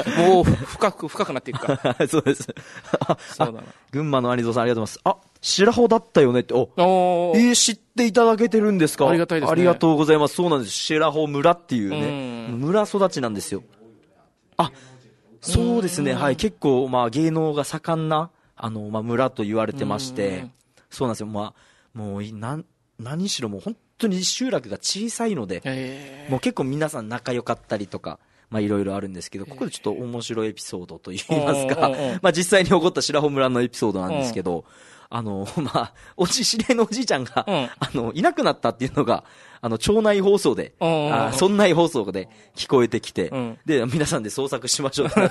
もう深く深くなっていくから。そうです。そうだな。群馬のアニゾーさんありがとうございます。あ、白穂だったよねって。お、おえー、知っていただけてるんですか？ ありがたいですね。 ありがとうございます。そうなんです。白穂村っていうね、う村育ちなんですよ。あ、そうですね。はい。結構まあ芸能が盛んなあのまあ村と言われてまして、そうなんですよ。まあもうなん何しろもう本当に集落が小さいので、えー、もう結構皆さん仲良かったりとか。まあいろいろあるんですけど、ここでちょっと面白いエピソードといいますか、まあ実際に起こった白穂村のエピソードなんですけど、あの、まあ、おじ、知り合いのおじいちゃんが、うん、あの、いなくなったっていうのが、あの、町内放送で、あ村内放送で聞こえてきて、うん、で、皆さんで捜索しましょうってなって、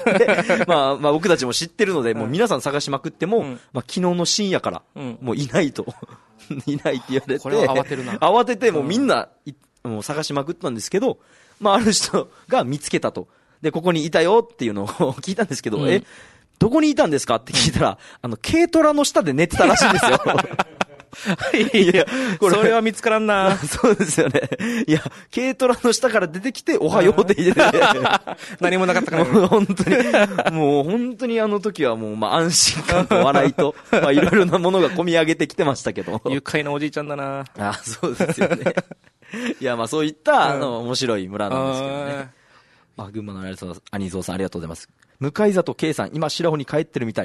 まあ、まあ僕たちも知ってるので、もう皆さん探しまくっても、うん、まあ昨日の深夜から、もういないと、いないって言われて、 これは慌てるな。 慌てて、もうみんな、もう探しまくったんですけど、まあある人が見つけたと。で、ここにいたよっていうのを聞いたんですけど、うん、え、どこにいたんですかって聞いたら、あの、軽トラの下で寝てたらしいんですよ。 いや、これ。それは見つからんな。 そうですよね。いや、軽トラの下から出てきて、おはようって言ってて。 何もなかったから。 もう本当に、もう本当にあの時はもう、まあ安心感と笑いと、まあいろいろなものが込み上げてきてましたけど。 愉快なおじいちゃんだな。 あ、そうですよね。いや、まあそういった、あの、面白い村なんですけどね。あ、群馬のアニゾーさんありがとうございます。向井里圭さん、今白穂に帰ってるみたい。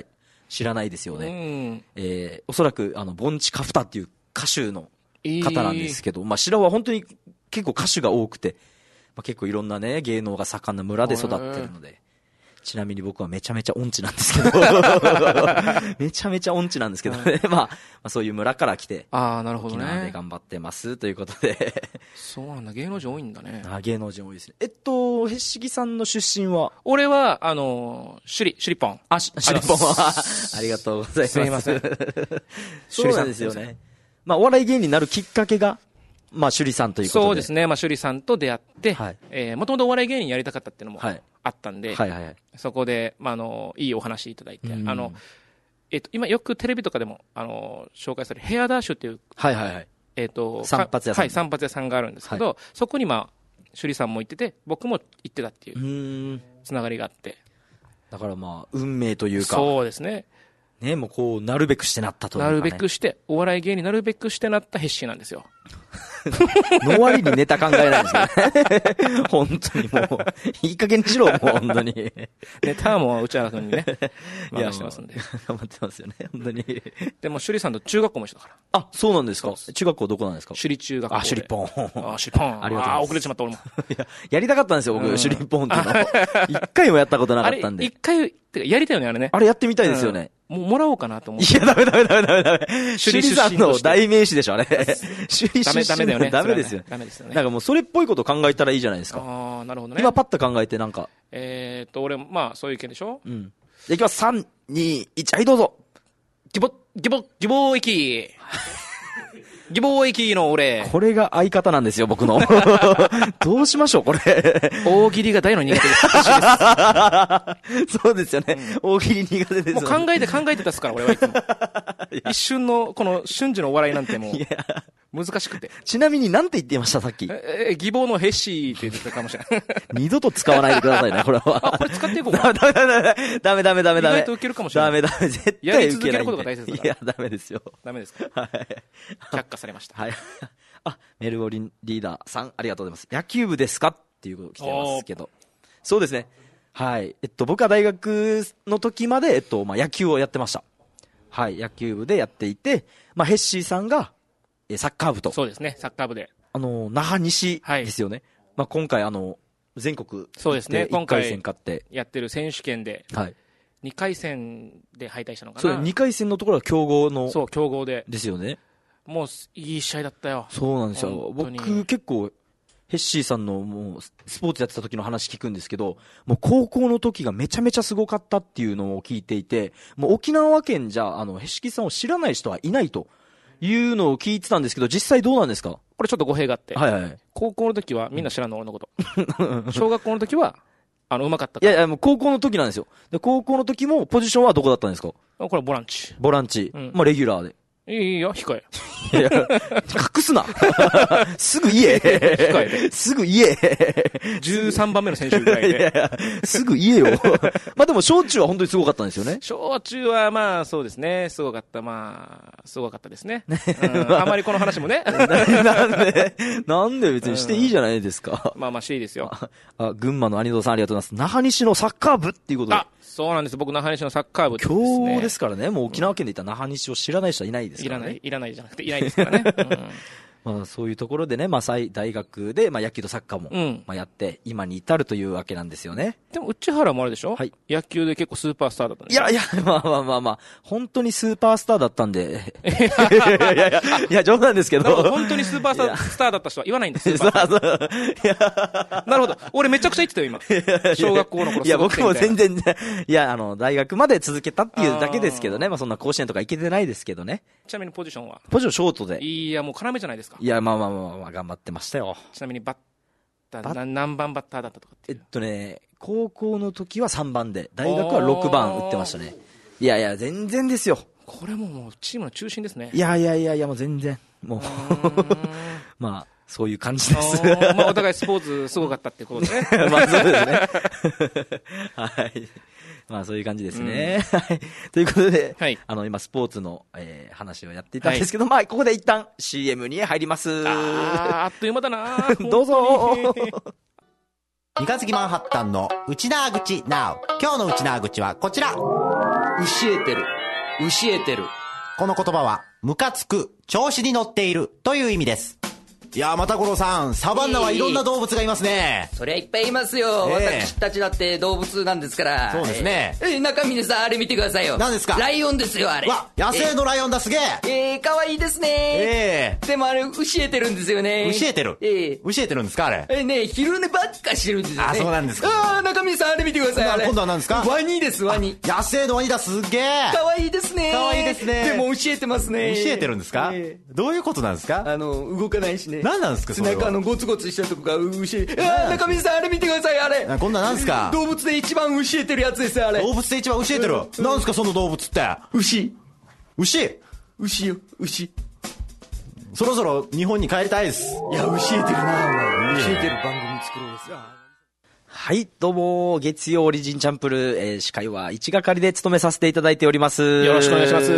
知らないですよね。うん、えー、おそらく、あの、盆地カフタっていう歌手の方なんですけど、えー、まあ、白は本当に結構歌手が多くて、まあ、結構いろんなね、芸能が盛んな村で育ってるので、ちなみに僕はめちゃめちゃ音痴なんですけど、めちゃめちゃ音痴なんですけどね、まあ、まあ、そういう村から来て、 ああ、なるほどね。 沖縄で頑張ってますということで。 そうなんだ、芸能人多いんだね。 あ、芸能人多いですね。えっと、へしぎさんの出身は？ 俺は、あの、首里、首里ポン。 あ、首里ポンは、ありがとうございます。すみません。 そうなんですよね。まあ、お笑い芸人になるきっかけが、まあ、首里さんということで。 そうですね。まあ、首里さんと出会って、はい、えー、もともとお笑い芸人やりたかったっていうのもあったんで、はいはいはい、そこで、まあ、あの、いいお話いただいて、あの、えっと、今よくテレビとかでも、あの、紹介されるヘアダッシュっていう、 はいはいはい。 えっと、 散髪屋さん。 はい、散髪屋さんがあるんですけど、はい、そこにまあ、首里さんも行ってて、僕も行ってたっていうつながりがあって。 だからまあ、運命というか。 そうですね。 ね、もうこう、なるべくしてなったというか、ね。 なるべくして、お笑い芸人なるべくしてなったヘッシーなんですよ。 の割にネタ考えないんですよね。本当にもう、いい加減にしろ、もう本当に。 ネタはもう内原君にね、任してますんで。 頑張ってますよね、本当に。 でも、首里さんと中学校も一緒だから。 あ、そうなんですか。中学校どこなんですか？ 首里中学校。 あ、首里ポン。 あ、首里ポン。ありがとうございます。あ、遅れてしまった俺も。 いや、やりたかったんですよ、僕、首里ポンっていうの。一回もやったことなかったんで。 一回、てかやりたいよね、あれね。 あれやってみたいですよね。 もうもらおうかなと思って。 いや、ダメダメダメダメダメ。首里さんの代名詞でしょ、あれ。首里出身ダメだよね。 ダメですよ。 ダメですよね。 なんかもうそれっぽいこと考えたらいいじゃないですか。 ああ、なるほどね。 今パッと考えてなんか。 えーっと、俺、まあ、そういう意見でしょ？ うん。じゃいきます。さん、に、いち、はい、どうぞ。 ギボ、ギボ、ギボー駅。義貿易の俺。 これが相方なんですよ、僕の。どうしましょう、これ。 大喜利が大の苦手です。 そうですよね。うん、大喜利苦手ですよ、ね。 もう考えて考えて出すから、俺はいつも。一瞬の、この瞬時のお笑いなんてもう、難しくて。 ちなみに何て言っていました、さっき。 え、え、義貿のヘッシーって言ってたかもしれない。 二度と使わないでくださいね、これは。 あ、これ使っていこうか。 ダメダメダメダメダメダメ。 意外と受けるかもしれない。 ダメダメ、絶対受けない。やり続けることが大切だから。 いや、ダメですよ。 ダメですか。はい。却下されました。 はい。あ、メルボリンリーダーさん、ありがとうございます。野球部ですかっていうこと来てますけど。そうですね。はい。えっと、僕は大学の時まで、えっと、まあ、野球をやってました。はい。野球部でやっていて、まあ、ヘッシーさんが、え、サッカー部と。 そうですね。サッカー部で。 あの、那覇西ですよね。はい、まあ、今回、あの、全国。 そうですね。 今回戦勝って。 やってる選手権で。 はい。 にかい戦で敗退したのかな。 そう、にかい戦のところは強豪の。 そう、強豪で。 ですよね。 もう、いい試合だったよ。 そうなんですよ。僕、結構、ヘッシーさんのもう、スポーツやってた時の話聞くんですけど、もう高校の時がめちゃめちゃすごかったっていうのを聞いていて、もう沖縄県じゃ、あの、ヘッシーさんを知らない人はいないというのを聞いてたんですけど、実際どうなんですか？ これちょっと語弊があって。はいはい。高校の時はみんな知らんの、俺のこと。小学校の時は、あの、うまかったから。いやいや、もう高校の時なんですよ。で、高校の時もポジションはどこだったんですか？ これボランチ。 ボランチ。うん、まあ、レギュラーで。 いいいいよ、控え。 いや、隠すな。すぐ言え。 控えで。 すぐ言え。 じゅうさんばんめの選手ぐらいで。いやいや、 すぐ言えよ。まあでも、小中は本当にすごかったんですよね。 小中はまあ、そうですね。すごかった。まあ、すごかったですね。うん、あまりこの話もね。 なんで、なんで別にしていいじゃないですか。 まあまあしていいですよ。 あ、群馬の兄堂さんありがとうございます。那覇西のサッカー部っていうことで。 あ、そうなんです。僕、那覇西のサッカー部ですね。 強豪ですからね。もう沖縄県で言ったら那覇西を知らない人はいないですからね。 いらない、いらないじゃなくて、いないですからね。 うん、まあそういうところでね、まあ大学で、まあ野球とサッカーも、うん、まあやって、今に至るというわけなんですよね。 でも、内原もあれでしょ？はい。野球で結構スーパースターだったんですよ。いやいや、まあまあまあまあ、本当にスーパースターだったんで。いやいやいや、いや、冗談ですけど。 本当にスーパースター、スターだった人は言わないんですよ。そうそう。なるほど。俺めちゃくちゃ言ってたよ、今。小学校の頃。 いや、僕も全然、いや、あの、大学まで続けたっていうだけですけどね。まあそんな甲子園とか行けてないですけどね。 ちなみにポジションは？ ポジションショートで。 いや、もう要じゃないですか。 いや、まあまあまあまあ、頑張ってましたよ。 ちなみにバッター、何番バッターだったとかって。 えっとね、高校の時はさんばんで、大学はろくばん打ってましたね。いやいや、全然ですよ。 これももうチームの中心ですね。 いやいやいやいや、もう全然。もう、まあ、そういう感じです。 まあ、お互いスポーツすごかったってことですね。 まあ、そうですね。はい。まあそういう感じですね。うん、ということで、はい、あの今スポーツの、えー、話をやっていたんですけど、はい、まあここで一旦 シーエム に入ります。 ああっという間だな。 どうぞ。 三日月マンハッタンの内縄口 ナウ。今日の内縄口はこちら。 教えてる。 教えてる。 この言葉は、ムカつく、調子に乗っているという意味です。いや、又五郎さん、サバンナはいろんな動物がいますね。 そりゃいっぱいいますよ、えー、私たちだって動物なんですから。 そうですね。 えー、中峰さん、あれ見てくださいよ。 何ですか？ ライオンですよ、あれ。 わ、野生のライオンだ、すげえ。 えー、かわいいですね。 えー、でもあれ、教えてるんですよね。 教えてる。 えー、 教えてるんですか、あれ。 えー、ね、昼寝ばっかしてるんですよね。 あ、そうなんですか。 あー、中峰さん、あれ見てください、あれ。 今度は何ですか？ ワニです、ワニ。 野生のワニだ、すげえ。 かわいいですね。 かわいいですね。 でも教えてますね。 教えてるんですか？えー、どういうことなんですか？ あの、動かないしね。 何なんですか、それは。 あのゴツゴツしたとこが牛。ああ、中水さん、あれ見てください、あれ。 こんななんすか？ 動物で一番教えてるやつですよ、あれ。 動物で一番教えてる、うん、なんすかその動物って。 牛牛牛よ、牛。 そろそろ日本に帰りたいです。 いや、教えてるな、お前。教えてる番組作ろうですよ。 はい、どうも、月曜オリジンチャンプル、えー、司会は一係で務めさせていただいております。 よろしくお願いします。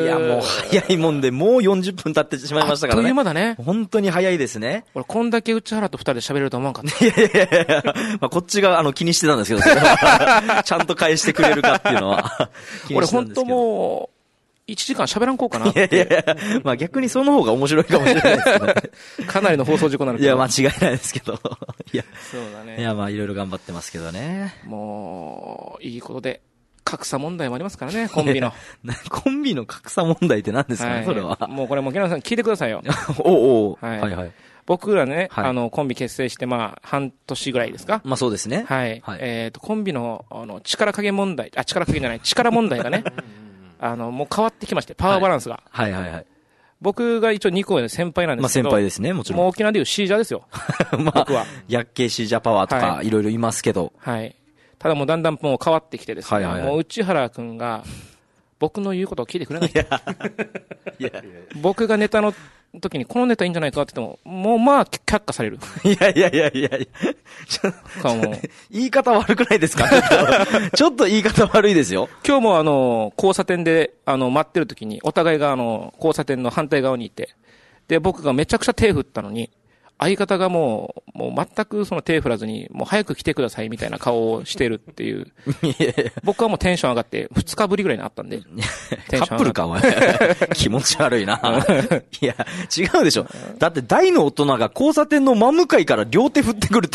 いや、もう早いもんで、もうよんじゅっぷん経ってしまいましたからね。 あっという間だね。 本当に早いですね。 俺、こんだけ内原と二人で喋れると思わんかった。 いやいやいやいや、まあ、こっちがあの気にしてたんですけど、それはちゃんと返してくれるかっていうのは気にしてたんですけど。 俺、本当もう、いちじかん喋らんこうかなって。 いやいやいや、まあ逆にその方が面白いかもしれないですね。 かなりの放送事故なのけど。 いや、間違いないですけど。いや、 そうだね。 いや、まあいろいろ頑張ってますけどね。 もう、いいことで、格差問題もありますからね、コンビの。 コンビの格差問題って何ですかね、はい、それは。 もうこれもう、ゲナさん聞いてくださいよ。 おうおう、 はい、はいはい。僕らね、はい、あの、コンビ結成して、まあ、半年ぐらいですか？ まあそうですね。 はい。はい、えっと、コンビの、あの、力加減問題、あ、力加減じゃない、力問題がね、あの、もう変わってきまして、パワーバランスが。 はい、はい、はいはい。 僕が一応にこ上の先輩なんですけど。 まあ先輩ですね、もちろん。 もう沖縄でいうシージャーですよ。まあ、僕は。 薬系シージャーパワーとか、いろいろいますけど。 はい。ただもうだんだんもう変わってきてですね。はいはいはい、もう内原くんが、僕の言うことを聞いてくれない。いやいや僕がネタの時にこのネタいいんじゃないかって言っても、もうまあ却下される。 いやいやいやいやいや。ちょ言い方悪くないですか？ちょっと言い方悪いですよ。 今日もあの、交差点で、あの、待ってる時に、お互いがあの、交差点の反対側にいて、で、僕がめちゃくちゃ手振ったのに、相方がもう、もう全くその手振らずに、もう早く来てくださいみたいな顔をしてるっていう。僕はもうテンション上がって二日ぶりぐらいにあったんで。 カップルかお前。気持ち悪いな。いや、違うでしょ。だって大の大人が交差点の真向かいから両手振ってくるって、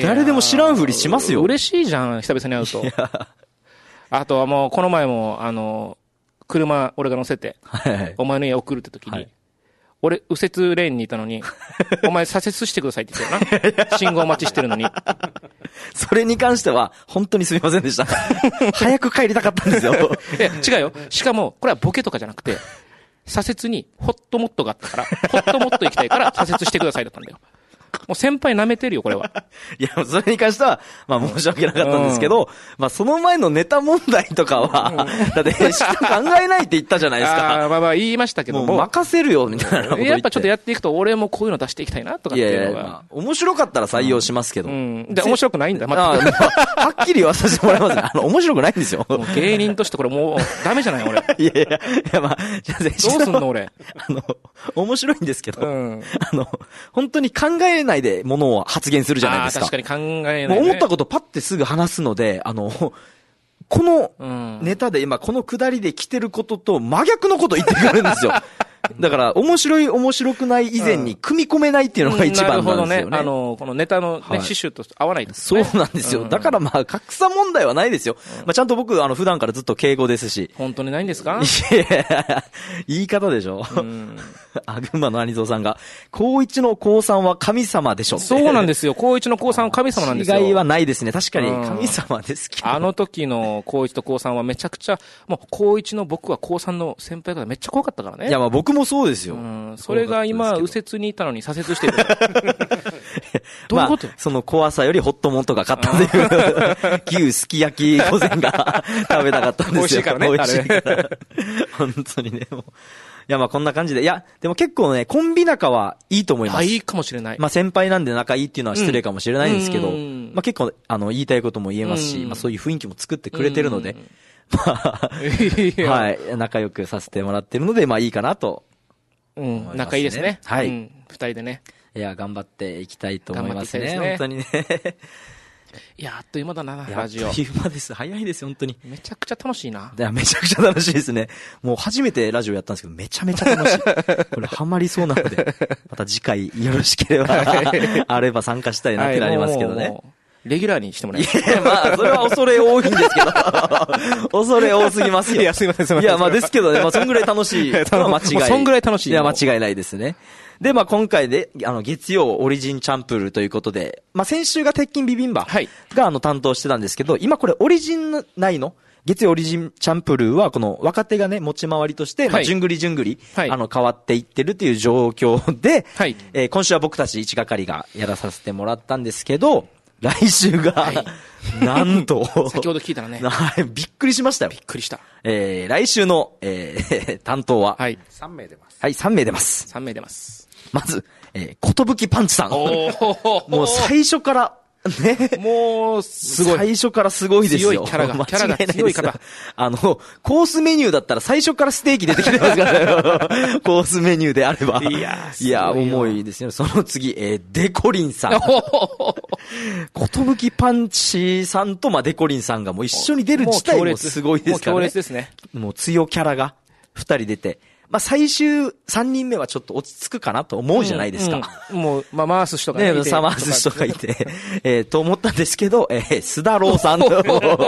誰でも知らんふりしますよ。 嬉しいじゃん、久々に会うと。あとはもう、この前も、あの、車、俺が乗せて、はいはい、お前の家送るって時に、はい、俺、右折レーンにいたのに、お前左折してくださいって言ってるな。信号待ちしてるのに。 それに関しては、本当にすみませんでした。早く帰りたかったんですよ。 いや、違うよ。しかも、これはボケとかじゃなくて、左折にホットモットがあったから、ホットモット行きたいから左折してくださいだったんだよ。もう先輩舐めてるよ、これは。 いや、それに関しては、まあ申し訳なかったんですけど、うん、まあその前のネタ問題とかは、うん、だってしか考えないって言ったじゃないですか。 あまあまあ言いましたけども。 もう任せるよ、みたいなこと言って。 やっぱちょっとやっていくと、俺もこういうの出していきたいな、とかっていうのが。いやいや、まあ、 面白かったら採用しますけど。うん。 で、面白くないんだ、また。 はっきり言わさせてもらいますね。あの、面白くないんですよ。 もう芸人としてこれもう、ダメじゃない、俺。 いやいや、いやまあ、じゃあ、どうすんの、俺。 あの、面白いんですけど、うん、あの、本当に考えないでものを発言するじゃないですか。 確かに考えない、ね。 もう思ったことパッてすぐ話すので、あの、このネタで今この下りで来てることと真逆のこと言ってくるんですよ。だから、面白い、面白くない以前に組み込めないっていうのが一番なんですよね。うん、なるほどね。 あの、このネタのね、はい、趣旨と合わないですね。そうなんですよ。うん、だからまあ、格差問題はないですよ。うん、まあ、ちゃんと僕、あの、普段からずっと敬語ですし。 本当にないんですか？ いや言い方でしょ。うん、あ、群馬の兄蔵さんが、高一の高三は神様でしょって。 そうなんですよ。高一の高三は神様なんですよ。 違いはないですね。確かに神様ですけど。 あの時の高一と高三はめちゃくちゃ、もう高一の僕は高三の先輩がめっちゃ怖かったからね。 いや、まあ僕もそうですよ。 うん、それが今、右折にいたのに左折してる。どういうこと、まあ、 その怖さよりホットモントが勝ったという、牛すき焼き御膳が食べたかったんですよ。美味しいからね。 美味しいから。本当にね、もう。いや、まあこんな感じで。いや、でも結構ね、コンビ仲はいいと思います。 あ、いいかもしれない。 まあ先輩なんで仲いいっていうのは失礼かもしれないんですけど、うん、まあ結構、あの、言いたいことも言えますし、まあそういう雰囲気も作ってくれてるので、まあ、はい、仲良くさせてもらってるので、まあいいかなと。 うん、仲いいですね。 はい。 うん、二人でね。 いや、頑張っていきたいと思いますね。頑張っていきたいですね。本当にね。 いや、あっという間だな、ラジオ。 あっという間です。早いです、本当に。 めちゃくちゃ楽しいな。 いや、めちゃくちゃ楽しいですね。もう初めてラジオやったんですけど、めちゃめちゃ楽しい。これハマりそうなので、また次回よろしければ、あれば参加したいなってなりますけどね。はい、 レギュラーにしてもらいます。 いや、まあ、それは恐れ多いんですけど。恐れ多すぎますよ。 いや、すいません、すいません。 いや、まあですけどね、まあ、そんぐらい楽しい。間違い。 そんぐらい楽しい。 いや、間違いないですね。で、まあ今回で、あの、月曜オリジンチャンプルということで、まあ先週が鉄筋ビビンバがあの担当してたんですけど、今これオリジン内の、月曜オリジンチャンプルはこの若手がね、持ち回りとして、まあ、じゅんぐりじゅんぐり、はい、あの、変わっていってるっていう状況で、はい、えー、今週は僕たち一係がやらさせてもらったんですけど、来週が、はい、なんと、 先ほど聞いたらね、 びっくりしましたよ。 びっくりした。 えー、来週の、えー、担当は、 はい、 さんめい出ます。 はい、さんめい出ます。 さんめい出ます。 まず、えー、ことぶきパンチさん。もう最初から、ね。 もう、すごい。 最初からすごいですよ。 強いキャラが、キャラが強い方。 あの、コースメニューだったら最初からステーキ出てきてますからね。コースメニューであれば。 いやいや、重いですよ。その次、えー、デコリンさん。ことぶきパンチさんと、まあ、デコリンさんがもう一緒に出る自体もすごいですからね。 もう強烈ですね。 もう強キャラが二人出て。まあ、最終さんにんめはちょっと落ち着くかなと思うじゃないですか。 うんうん、もう、まあ、回す人がいて。 ね、回す人がいて。えー、と思ったんですけど、えー、スダローさんと。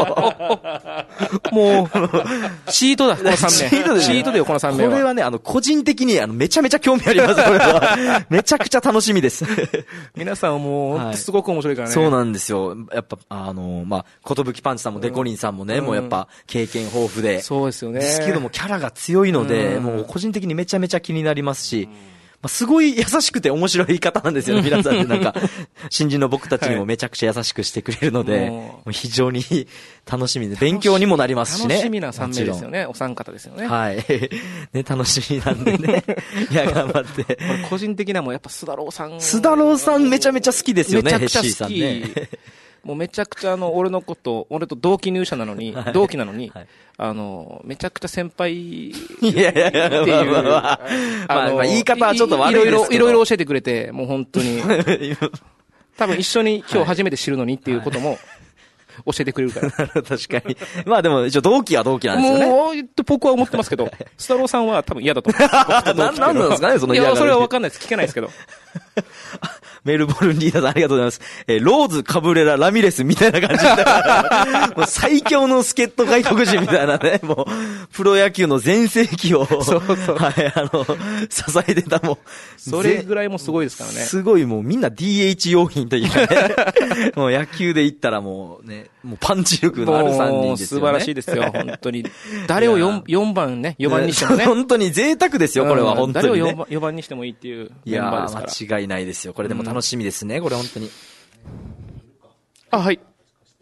もう、シートだ、このさんめい。シートで、ね、シートだよ、このさんめいは。 これはね、あの、個人的に、あの、めちゃめちゃ興味あります、これは。めちゃくちゃ楽しみです。 皆さんはもう、はい、すごく面白いからね。 そうなんですよ。やっぱ、あの、まあ、ことぶきパンチさんもデコリンさんもね、うん、もうやっぱ、経験豊富で。 そうですよね。 ですけども、キャラが強いので、うん、もう、個人的にめちゃめちゃめちゃ気になりますし、まあ、すごい優しくて面白い方なんですよね、皆さんでなんか、新人の僕たちにもめちゃくちゃ優しくしてくれるので、はい、もう非常に楽しみで、勉強にもなりますしね。 楽しみなさんめいですよね、お三方ですよね。 はい。ね、楽しみなんでね。いや、頑張って。 これ個人的なもうやっぱスダローさん。 スダローさんめちゃめちゃ好きですよね、 めちゃくちゃ好き。ね、もうめちゃくちゃあの、俺のこと、俺と同期入社なのに、はい、同期なのに、はい、あの、めちゃくちゃ先輩いやいやいや、っていう、まあまあまあ、あの、まあ、言い方はちょっと悪いですけど。いろいろ、 いろいろ教えてくれて、もう本当に、多分一緒に今日初めて知るのにっていうことも、教えてくれるから。 確かに。まあでも、一応同期は同期なんですよね。 もう、僕は思ってますけど、スタローさんは多分嫌だと思います。 な、なんなんですかね、その嫌がる。いや、それはわかんないです。聞けないですけど。 メルボルンリーダーさんありがとうございます。えー、ローズ、カブレラ、ラミレスみたいな感じで。もう最強の助っ人外国人みたいなね、もう、プロ野球の全盛期を、そうそう。はい、あの、支えてたもう。 それぐらいもすごいですからね。 すごいもうみんな ディーエイチ 用品というかね。もう野球で言ったらもうね、もうパンチ力のあるさんにんですよね。 素晴らしいですよ、本当に。誰を 4, よんばんね、よばんにしてもね。 本当に贅沢ですよ、これは本当に、ね。 誰を 4, よばんにしてもいいっていうメンバーですから。 いやー、間違いないですよ。これでも楽しみですね、うん、これ本当に。 あ、はい。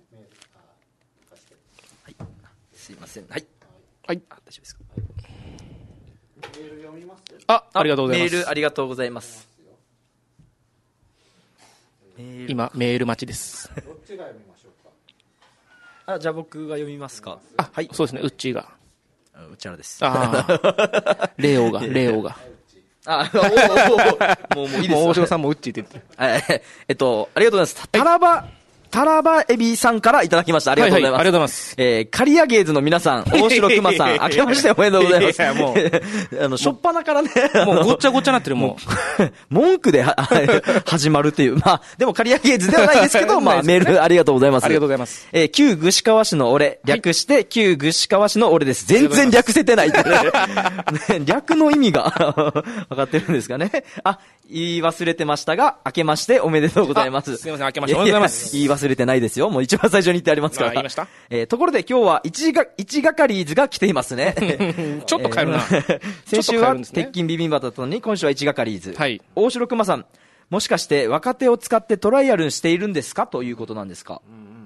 はい。すいません。はい。 はい。 あ、大丈夫ですか。 メール読みます？あ、ありがとうございます。 メールありがとうございます。 今、メール待ちです。 どっちが読みましょうか。 あ、じゃあ僕が読みますか。 あ、はい。そうですね、うっちーが。 うちらです。 ああ。レオが、レオが。 あ、おおもう、もういいです。 もう大城さんもうっちーって言って。 え、えっと、ありがとうございます。タラバ、タラバエビさんからいただきました。ありがとうございます。 はいはい、ありがとうございます。 えー、カリアゲーズの皆さん、大城熊さん、明けましておめでとうございます。いやいやもう、あの、しょっぱなからね、 もうごっちゃごっちゃなってる、もう。文句で始まるっていう。まあ、でもカリアゲーズではないですけど、まあ、メールありがとうございます。 ありがとうございます。 えー、旧串川市の俺、略して、旧串川市の俺です。全然略せてないって、ね。略の意味が分かってるんですかね。あ、言い忘れてましたが、明けましておめでとうございます。 すみません、明けましておめでとうございます。 言い忘れてないですよ。もう一番最初に言ってありますから。 言いました。 えー、ところで今日は一が、一がかりーずが来ていますね。 ちょっと変えるな。 えー、先週は鉄筋ビビンバだったのに、今週は一がかりーず。はい。大城熊さん、もしかして若手を使ってトライアルしているんですかということなんですか。うんうん、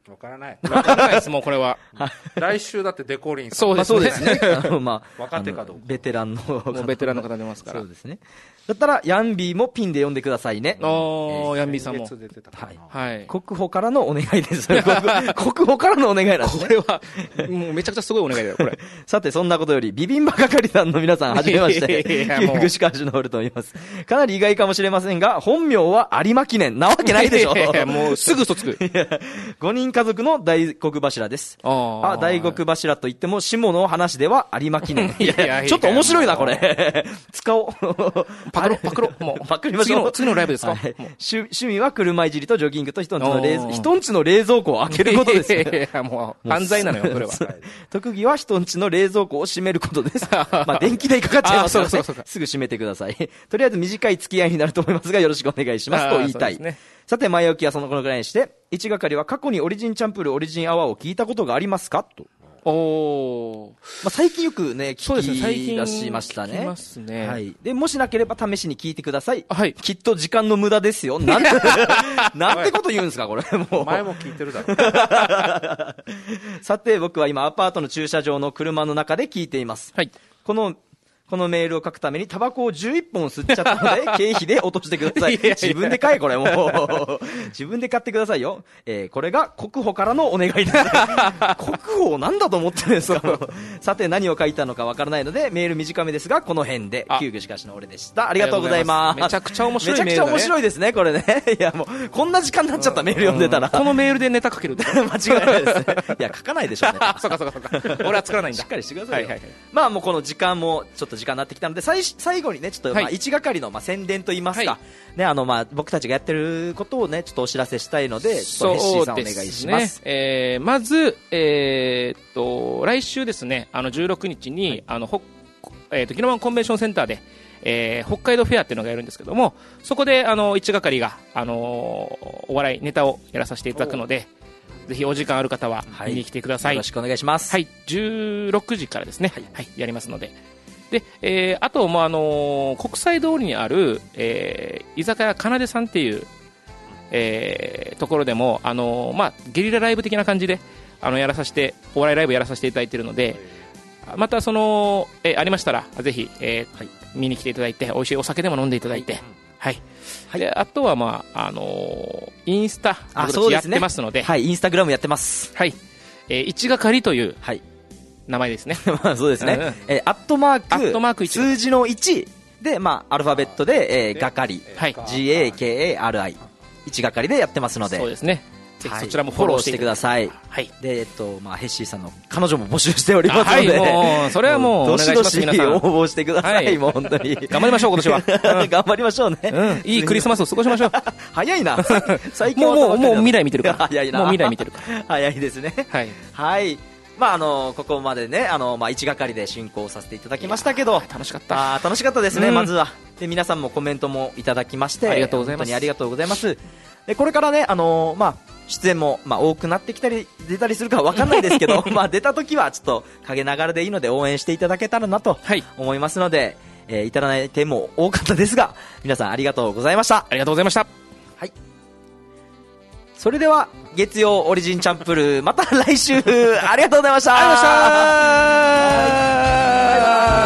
わからない。 わからないです、もうこれは。 来週だってデコリンさん。 そうですね。そうですね。 あの、まあ、 若手かどうか。 ベテランの。もうベテランの方出ますから。 そうですね。だったら、ヤンビーもピンで呼んでくださいね。 おー、ヤンビーさんも。 はい。 はい。 国保からのお願いです。国保からのお願いなんですね。 これは、もうめちゃくちゃすごいお願いだよ、これ。 さて、そんなことより、ビビンバ係さんの皆さん、はじめまして。旧福祉監修のオルと言います。かなり意外かもしれませんが、本名は有馬記念なわけないでしょ。 もうすぐ嘘つく。 ごにん家族の大黒柱です。あ、大黒柱といっても、下の話では有馬記念。いやいや、ちょっと面白いな、これ。使おう。 パクロ、パクロ。もう、 パクりましょう。 次の、次のライブですか、はい、 趣, 趣味は車いじりとジョギングと人んちの冷蔵、人んちの冷蔵庫を開けることです。 いやいや、もう、犯罪なのよ、それは。 特技は人んちの冷蔵庫を閉めることです。まあ、電気代かかっちゃいますからね。そうそうそうすぐ閉めてください。とりあえず短い付き合いになると思いますが、よろしくお願いしますと言いたい。ね、さて、前置きはそのこのくらいにして、一係は過去にオリジンチャンプル、オリジンアワーを聞いたことがありますかと。 おー。 まあ、最近よくね、聞き出しましたね。聞きますね。 はい。で、もしなければ試しに聞いてください。 はい。 きっと時間の無駄ですよ。なんて、なんてこと言うんですか、これ。もう。 前も聞いてるだろう。さて、僕は今、アパートの駐車場の車の中で聞いています。 はい。 この、このメールを書くためにタバコをじゅういっぽん吸っちゃったので、経費で落としてください。いやいや自分で買え、これもう。自分で買ってくださいよ。えー、これが国保からのお願いです。国保なんだと思ってるんですか。さて、何を書いたのかわからないので、メール短めですが、この辺で、旧具しかしの俺でした。ありがとうございます。 めちゃくちゃ面白いメールだね。 めちゃくちゃ面白いですね、これね。いや、もう、こんな時間になっちゃった、メール読んでたら。 このメールでネタ書ける間違いないですね。いや、書かないでしょうね。 そうかそうかそうか。俺は作らないんだ。 しっかりしてくださいよ。はいはいはい。まあ、もうこの時間も、ちょっと時間になってきたので、最最後にね、ちょっと、まあ、一係の、まあ、宣伝といいますか、はい、ね、あの、まあ、僕たちがやってることをね、ちょっとお知らせしたいので、ちょっとヘッシーさんお願いします。 えー、まず、えー、っと、来週ですね、あの、じゅうろくにちに、はい、あの、ほ、えー、っと、ギノワンコンベンションセンターで、えー、北海道フェアっていうのがやるんですけども、そこで、あの、一係が、あのー、お笑いネタをやらさせていただくので、ぜひお時間ある方は見に来てください。はい、 よろしくお願いします。 はい、じゅうろくじからですね、はい、はい、やりますので。で、えー、あともあのー、国際通りにある、えー、居酒屋かなでさんっていう、えー、ところでも、あのーまあ、ゲリラライブ的な感じであのやらさせてお笑いライブやらさせていただいているので、またその、えー、ありましたらぜひ、えーはい、見に来ていただいて、美味しいお酒でも飲んでいただいて、はいはいはい、であとは、まああのー、インスタ僕たちやってますので、 はい、インスタグラムやってます。 はい、えー、一係という、 はい、 名前ですね。 まあそうですね。うん、えー、アットマーク、 アットマーク数字のいちで、まあ、アルファベットで、えー、係、 はい、 ジーエーケーエーアールアイ、一係でやってますので、 そうですね。ぜひそちらもフォローしてください。 はい。 で、えっと、まあ、ヘッシーさんの彼女も募集しておりますので、 はい、もう、それはもう、お願いします、 どしどし皆さん。 応募してください、はい、もう本当に。 頑張りましょう、今年は。 うん、頑張りましょうね。 うん。いいクリスマスを過ごしましょう。 早いな。最近もう、もう、もう未来見てるから。 早いな。 もう未来見てるから。 早いですね。 はい。 はい。まああのここまでね、あのまあ一係で進行させていただきましたけど、 楽しかった。 あ楽しかったですね、うん、まずは。で皆さんもコメントもいただきまして、 ありがとうございます。 本当にありがとうございます。でこれからね、あのまあ出演もまあ多くなってきたり出たりするかわかんないですけど、まあ出た時はちょっと陰ながらでいいので応援していただけたらなと思いますので、はい、えー、いただいても多かったですが、皆さんありがとうございました。 ありがとうございました。 はい。それでは月曜オリジンチャンプルーまた来週ありがとうございました。 ありがとうございました。バイバイ。